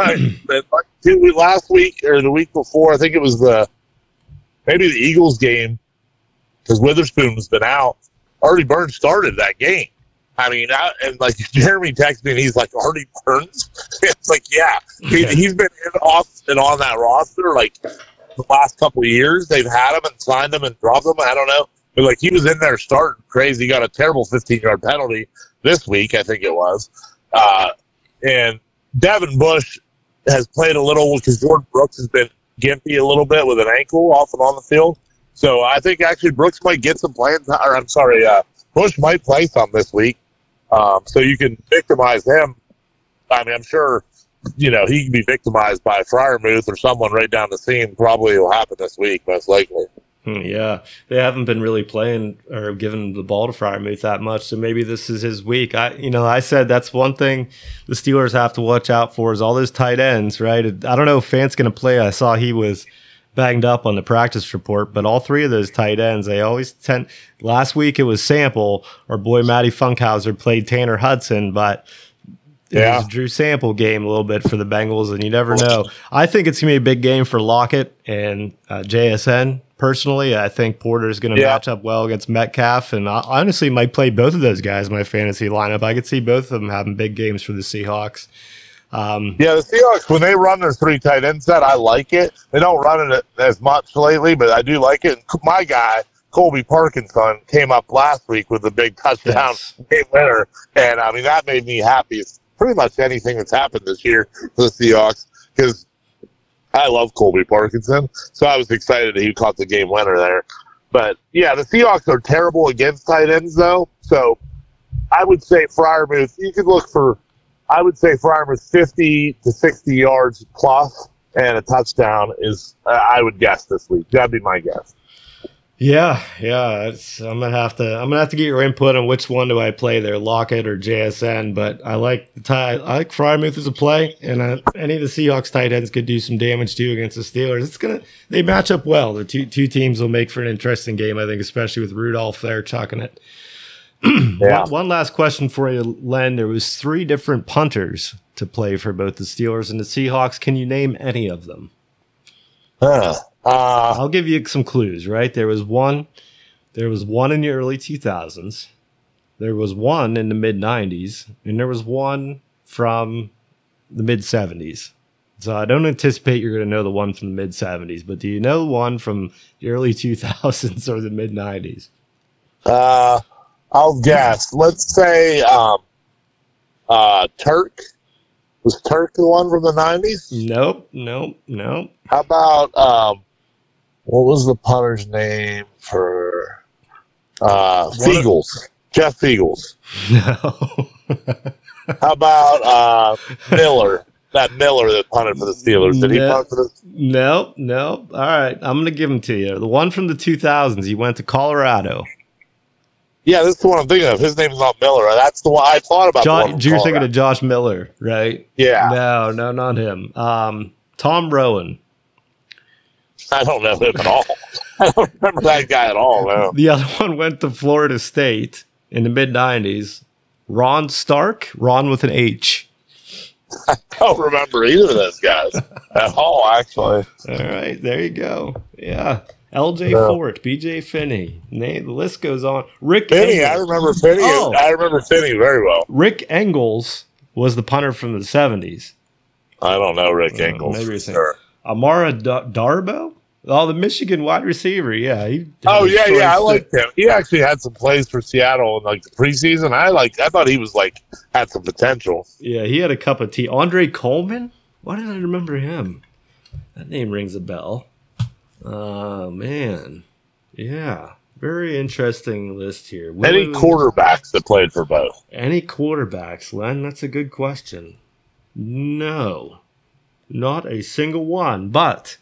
Last week or the week before, I think it was the maybe the Eagles game because Witherspoon's been out. Artie Burns started that game. I mean, I, and like Jeremy texted me, and he's like, Artie Burns? It's like, yeah. He, he's been in, off and on that roster like the last couple of years. They've had him and signed him and dropped him. I don't know. But, like, he was in there starting crazy. He got a terrible fifteen-yard penalty this week, I think it was. Uh, and Devin Bush has played a little because Jordan Brooks has been gimpy a little bit with an ankle off and on the field. So I think actually Brooks might get some playing time. Or I'm sorry, uh, Bush might play some this week. Um, so you can victimize him. I mean, I'm sure you know, he can be victimized by Freiermuth or someone right down the seam. Probably will happen this week, most likely. Yeah, they haven't been really playing or giving the ball to Freiermuth that much, so maybe this is his week. I, you know, I said that's one thing the Steelers have to watch out for is all those tight ends, right? I don't know if Fant's going to play. I saw he was banged up on the practice report, but all three of those tight ends, they always tend. Last week it was Sample. Our boy Matty Funkhauser played Tanner Hudson, but it yeah. was a Drew Sample game a little bit for the Bengals, and you never know. I think it's going to be a big game for Lockett and uh, J S N. Personally, I think Porter's going to yeah. match up well against Metcalf, and I honestly might play both of those guys in my fantasy lineup. I could see both of them having big games for the Seahawks. Um, yeah, the Seahawks, when they run their three tight end set, I like it. They don't run it as much lately, but I do like it. And my guy, Colby Parkinson, came up last week with a big touchdown yes. game winner, and I mean, that made me happy. It's pretty much anything that's happened this year for the Seahawks, because I love Colby Parkinson, so I was excited that he caught the game winner there. But, yeah, the Seahawks are terrible against tight ends, though, so I would say Freiermuth, you could look for, I would say Freiermuth fifty to sixty yards plus and a touchdown is, uh, I would guess this week. That'd be my guess. Yeah, yeah. It's, I'm gonna have to. I'm gonna have to get your input on which one do I play there, Lockett or J S N. But I like the tie. I like Freiermuth as a play, and uh, any of the Seahawks tight ends could do some damage too against the Steelers. It's gonna. They match up well. The two two teams will make for an interesting game, I think, especially with Rudolph there chucking it. yeah. one, one last question for you, Len. There was three different punters to play for both the Steelers and the Seahawks. Can you name any of them? Huh. Uh, I'll give you some clues, right? There was one there was one in the early two thousands. There was one in the mid nineties, and there was one from the mid seventies. So I don't anticipate you're going to know the one from the mid seventies, but do you know one from the early two thousands or the mid nineties? Uh, I'll guess. Let's say um, uh, Turk. Was Turk the one from the nineties? Nope, nope, nope. How about, um, what was the punter's name for uh, Feagles? Jeff Feagles. No. How about uh, Miller? That Miller that punted for the Steelers. Did he no, punt for the Nope, nope. All right, I'm going to give him to you. The one from the two thousands, he went to Colorado. Yeah, this is the one I'm thinking of. His name's not Miller. That's the one I thought about. John, you're thinking of Josh Miller, right? Yeah. No, no, not him. Um, Tom Rowan. I don't know him at all. I don't remember that guy at all, no. The other one went to Florida State in the mid nineties. Ron Stark, Ron with an H. I don't remember either of those guys at all, actually. All right, there you go. Yeah. L J Yeah. Fort, B J Finney. Name, the list goes on. Rick Finney, Engels. I remember Finney. Oh. I remember Finney very well. Rick Engels was the punter from the seventies. I don't know Rick Uh, Engels. maybe for you're saying- sure. Amara Dar- Darbo? Oh, the Michigan wide receiver. Yeah. He Oh yeah, yeah, I like. liked him. He actually had some plays for Seattle in like the preseason. I like. I thought he was like had some potential. Yeah, he had a cup of tea. Andre Coleman? Why did I remember him? That name rings a bell. Oh man. Yeah. Very interesting list here. Any Willie- quarterbacks that played for both? Any quarterbacks, Len? That's a good question. No. Not a single one. But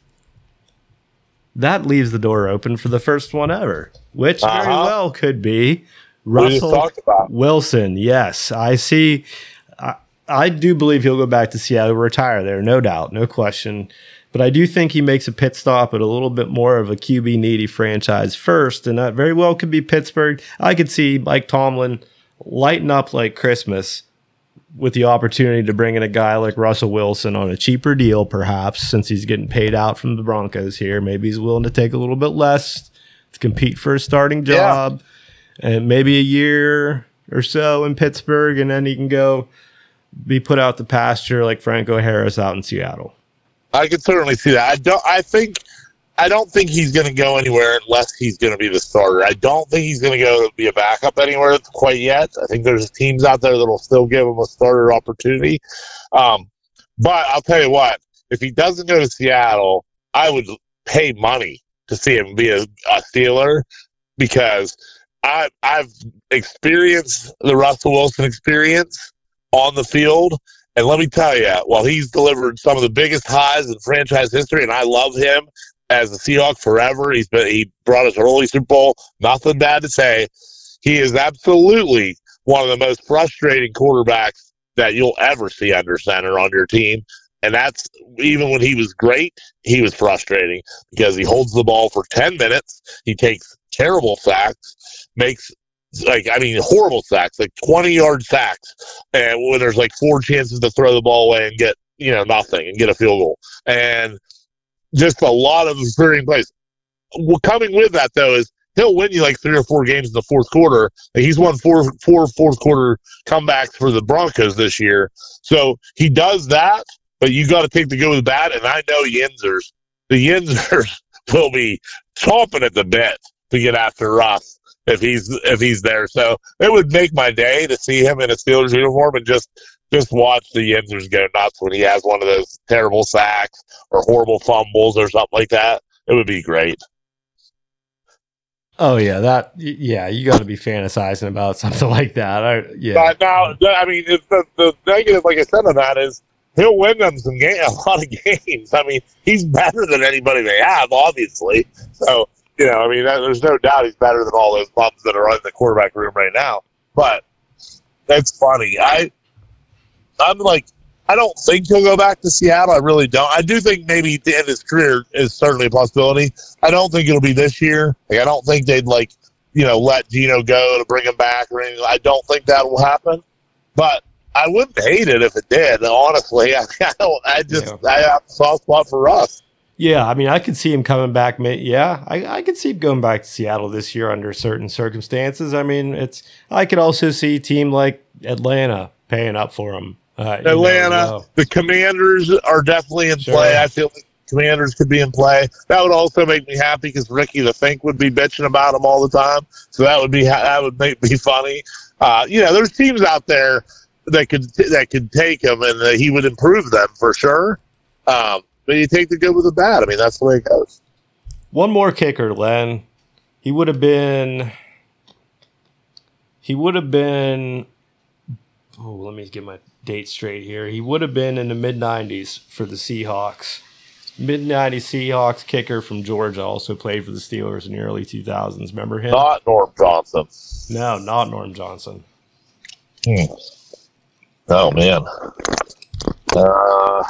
that leaves the door open for the first one ever, which very Uh-huh. well could be We just Russell talked about. Wilson. Yes, I see. I, I do believe he'll go back to Seattle, retire there, no doubt, no question. But I do think he makes a pit stop at a little bit more of a Q B needy franchise first, and that very well could be Pittsburgh. I could see Mike Tomlin lighten up like Christmas with the opportunity to bring in a guy like Russell Wilson on a cheaper deal, perhaps, since he's getting paid out from the Broncos here. Maybe he's willing to take a little bit less to compete for a starting job, yeah. and maybe a year or so in Pittsburgh, and then he can go be put out to pasture like Franco Harris out in Seattle. I could certainly see that. I don't. I think. I don't think he's going to go anywhere unless he's going to be the starter. I don't think he's going to go be a backup anywhere quite yet. I think there's teams out there that will still give him a starter opportunity. Um, but I'll tell you what, if he doesn't go to Seattle, I would pay money to see him be a, a Steeler, because I, I've experienced the Russell Wilson experience on the field, And let me tell you, while he's delivered some of the biggest highs in franchise history, and I love him as a Seahawk forever, he's been he brought us an early Super Bowl. Nothing bad to say. He is absolutely one of the most frustrating quarterbacks that you'll ever see under center on your team. And that's even when he was great, he was frustrating because he holds the ball for ten minutes. He takes terrible sacks, makes like, I mean, horrible sacks, like twenty-yard sacks, and when there's like four chances to throw the ball away and get, you know, nothing and get a field goal. And just a lot of frustrating plays. Well, coming with that, though, is he'll win you like three or four games in the fourth quarter. He's won four, four fourth quarter comebacks for the Broncos this year. So he does that, but you got to take the good with the bad. And I know Yinzers, the Yinzers will be chomping at the bit to get after Russ if he's if he's there. So it would make my day to see him in a Steelers uniform and just just watch the Yinzers go nuts when he has one of those terrible sacks or horrible fumbles or something like that. It would be great. Oh yeah, that yeah, you got to be fantasizing about something like that. I, yeah. But now, I mean, it's the the negative, like I said, on that is he'll win them some game, a lot of games. I mean, he's better than anybody they have, obviously. So you know, I mean, there's no doubt he's better than all those bums that are in the quarterback room right now. But that's funny. I I'm like, I don't think he'll go back to Seattle. I really don't. I do think maybe at the end of his career is certainly a possibility. I don't think it'll be this year. Like, I don't think they'd, like, you know, let Geno go to bring him back or anything. I don't think that will happen. But I wouldn't hate it if it did, honestly. I, I, don't, I just yeah. I have a soft spot for Russ. Yeah, I mean, I could see him coming back. Yeah, I, I could see him going back to Seattle this year under certain circumstances. I mean, it's. I could also see a team like Atlanta paying up for him. Uh, Atlanta, know, well. The Commanders are definitely in sure. play. I feel like Commanders could be in play. That would also make me happy because Ricky the Fink would be bitching about him all the time. So that would be that would make me funny. Uh, you know, there's teams out there that could that could take him and uh, he would improve them for sure. Um, but you take the good with the bad. I mean, that's the way it goes. One more kicker, Len. He would have been. He would have been. Oh, let me get my date straight here. He would have been in the mid nineties for the Seahawks. mid nineties Seahawks kicker from Georgia, also played for the Steelers in the early two thousands. Remember him? Not Norm Johnson. No, not Norm Johnson. Hmm. Oh, man. Uh,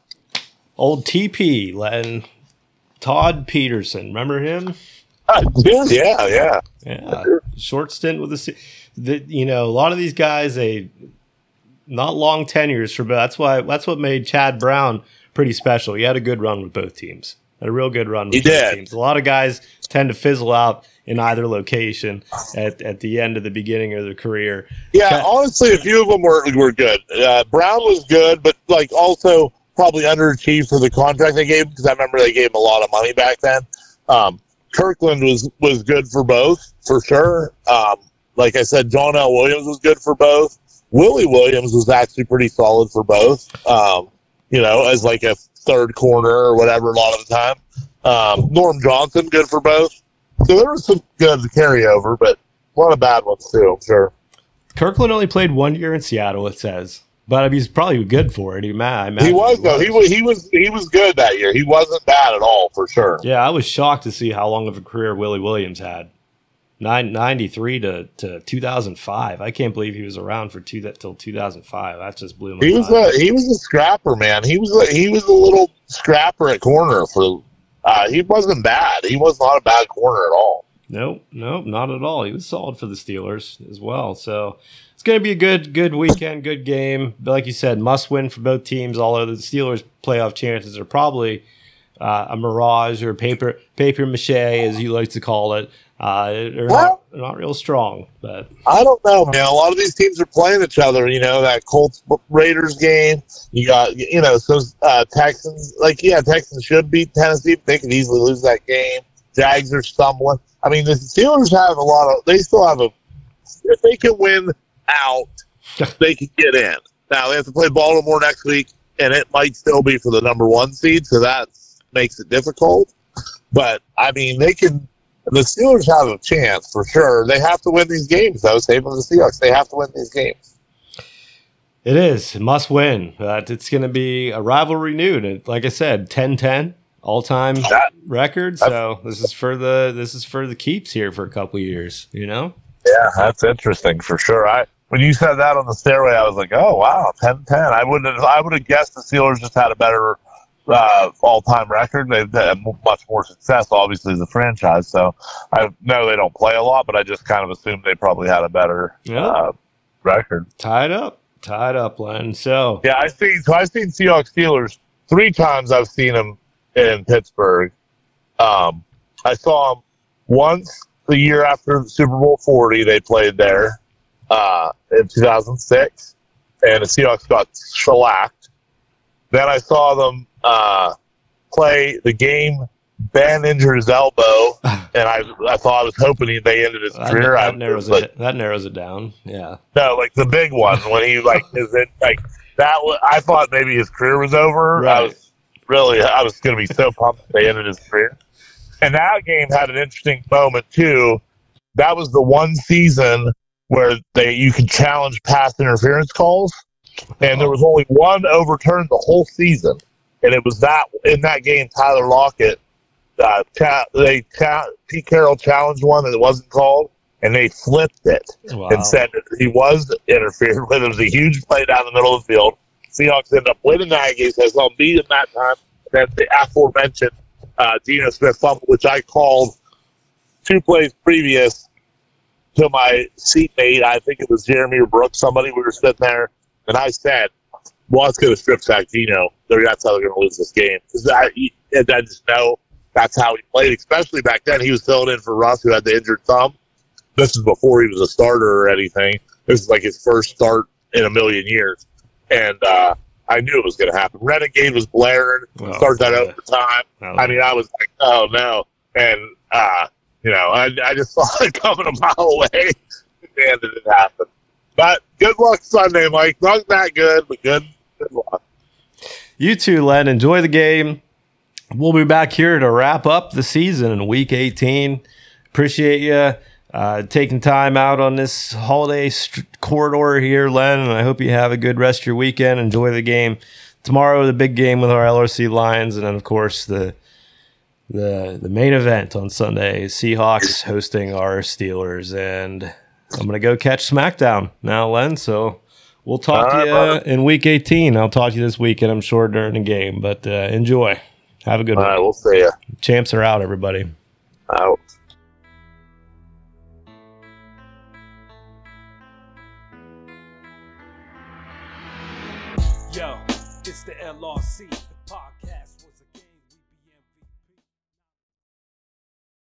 Old T P, Len. Todd Peterson. Remember him? I did, yeah, yeah. Yeah. Short stint with the, the you know, a lot of these guys, they not long tenures for, but that's why that's what made Chad Brown pretty special. He had a good run with both teams. Had a real good run with he both did. teams. A lot of guys tend to fizzle out in either location at, at the end of the beginning of their career. Yeah, Chad, honestly, a few of them were were good. Uh, Brown was good, but like also probably underachieved for the contract they gave because I remember they gave him a lot of money back then. Um, Kirkland was, was good for both, for sure. Um, like I said, John L. Williams was good for both. Willie Williams was actually pretty solid for both, um, you know, as like a third corner or whatever a lot of the time. Um, Norm Johnson, good for both. So there was some good carryover, but a lot of bad ones too, I'm sure. Kirkland only played one year in Seattle, it says. But I mean, he's probably good for it. He, man, he was, though. He was, he, was, he was good that year. He wasn't bad at all, for sure. Yeah, I was shocked to see how long of a career Willie Williams had. Nine, ninety-three to, to two thousand five. I can't believe he was around for two that till two thousand five. That just blew my he was mind. A, he was a scrapper, man. He was a, he was a little scrapper at corner. For uh, he wasn't bad. He was not a bad corner at all. Nope, nope, not at all. He was solid for the Steelers as well. So it's going to be a good good weekend, good game. But like you said, must win for both teams, although the Steelers' playoff chances are probably uh, a mirage or paper paper mache, as you like to call it. Uh, they're well, not, not real strong, but I don't know, man. A lot of these teams are playing each other. You know, that Colts Raiders game. You got, you know, so uh, Texans. Like, yeah, Texans should beat Tennessee, but they could easily lose that game. Jags are stumbling. I mean, the Steelers have a lot of. They still have a. If they can win out, they can get in. Now they have to play Baltimore next week, and it might still be for the number one seed, so that makes it difficult. But I mean, they can. The Steelers have a chance for sure. They have to win these games, though. Same with the Seahawks. They have to win these games. It is must win. But it's going to be a rivalry renewed. Like I said, ten ten all time record. So this is for the this is for the keeps here for a couple of years. You know. Yeah, that's interesting for sure. I when you said that on the stairway, I was like, oh wow, ten ten. I wouldn't have, I would have guessed the Steelers just had a better uh, all time record. They've had much more success, obviously, as a franchise. So I know they don't play a lot, but I just kind of assumed they probably had a better yeah. uh, record. Tied up. Tied up, Len. So yeah, I've seen so I've seen Seahawks Steelers three times. I've seen them in Pittsburgh. Um, I saw them once the year after the Super Bowl forty. They played there uh, in two thousand six, and the Seahawks got shellacked. Then I saw them uh, play the game. Ben injured his elbow, and I I thought I was hoping he they ended his that, career. That, I, narrows but, it. That narrows it down. Yeah. No, like the big one when he like is it like that? Was, I thought maybe his career was over. Right. I was really I was going to be so pumped they ended his career. And that game had an interesting moment too. That was the one season where they you could challenge pass interference calls, and there was only one overturned the whole season, and it was that in that game Tyler Lockett. Uh, cha- they cha- Pete Carroll challenged one that wasn't called, and they flipped it wow. and said that he was interfered with. It was a huge play down the middle of the field. Seahawks ended up winning that game, so I'll beat him that time. Then the aforementioned uh, Geno Smith fumble, which I called two plays previous to my seatmate. I think it was Jeremy or Brooks, somebody. We were sitting there, and I said, well, it's going to strip sack Geno. That's how they're going to lose this game. Because I, I just know that's how he played, especially back then. He was filling in for Russ, who had the injured thumb. This is before he was a starter or anything. This is like his first start in a million years. And uh, I knew it was going to happen. Renegade was blaring, well, started that yeah. overtime. Oh. I mean, I was like, oh, no. And, uh, you know, I, I just saw it coming a mile away, and it didn't happen. But good luck Sunday, Mike. Not that good, but good, good luck. You too, Len. Enjoy the game. We'll be back here to wrap up the season in week eighteen. Appreciate you uh, taking time out on this holiday st- corridor here, Len, and I hope you have a good rest of your weekend. Enjoy the game. Tomorrow, the big game with our L R C Lions, and then, of course, the the the main event on Sunday, Seahawks hosting our Steelers. And I'm going to go catch SmackDown now, Len, so we'll talk to you uh, in week eighteen. I'll talk to you this weekend, I'm sure, during the game, but uh, enjoy. Have a good All one. right, we'll see ya. Champs are out, everybody. Out. Yo, it's the L R C.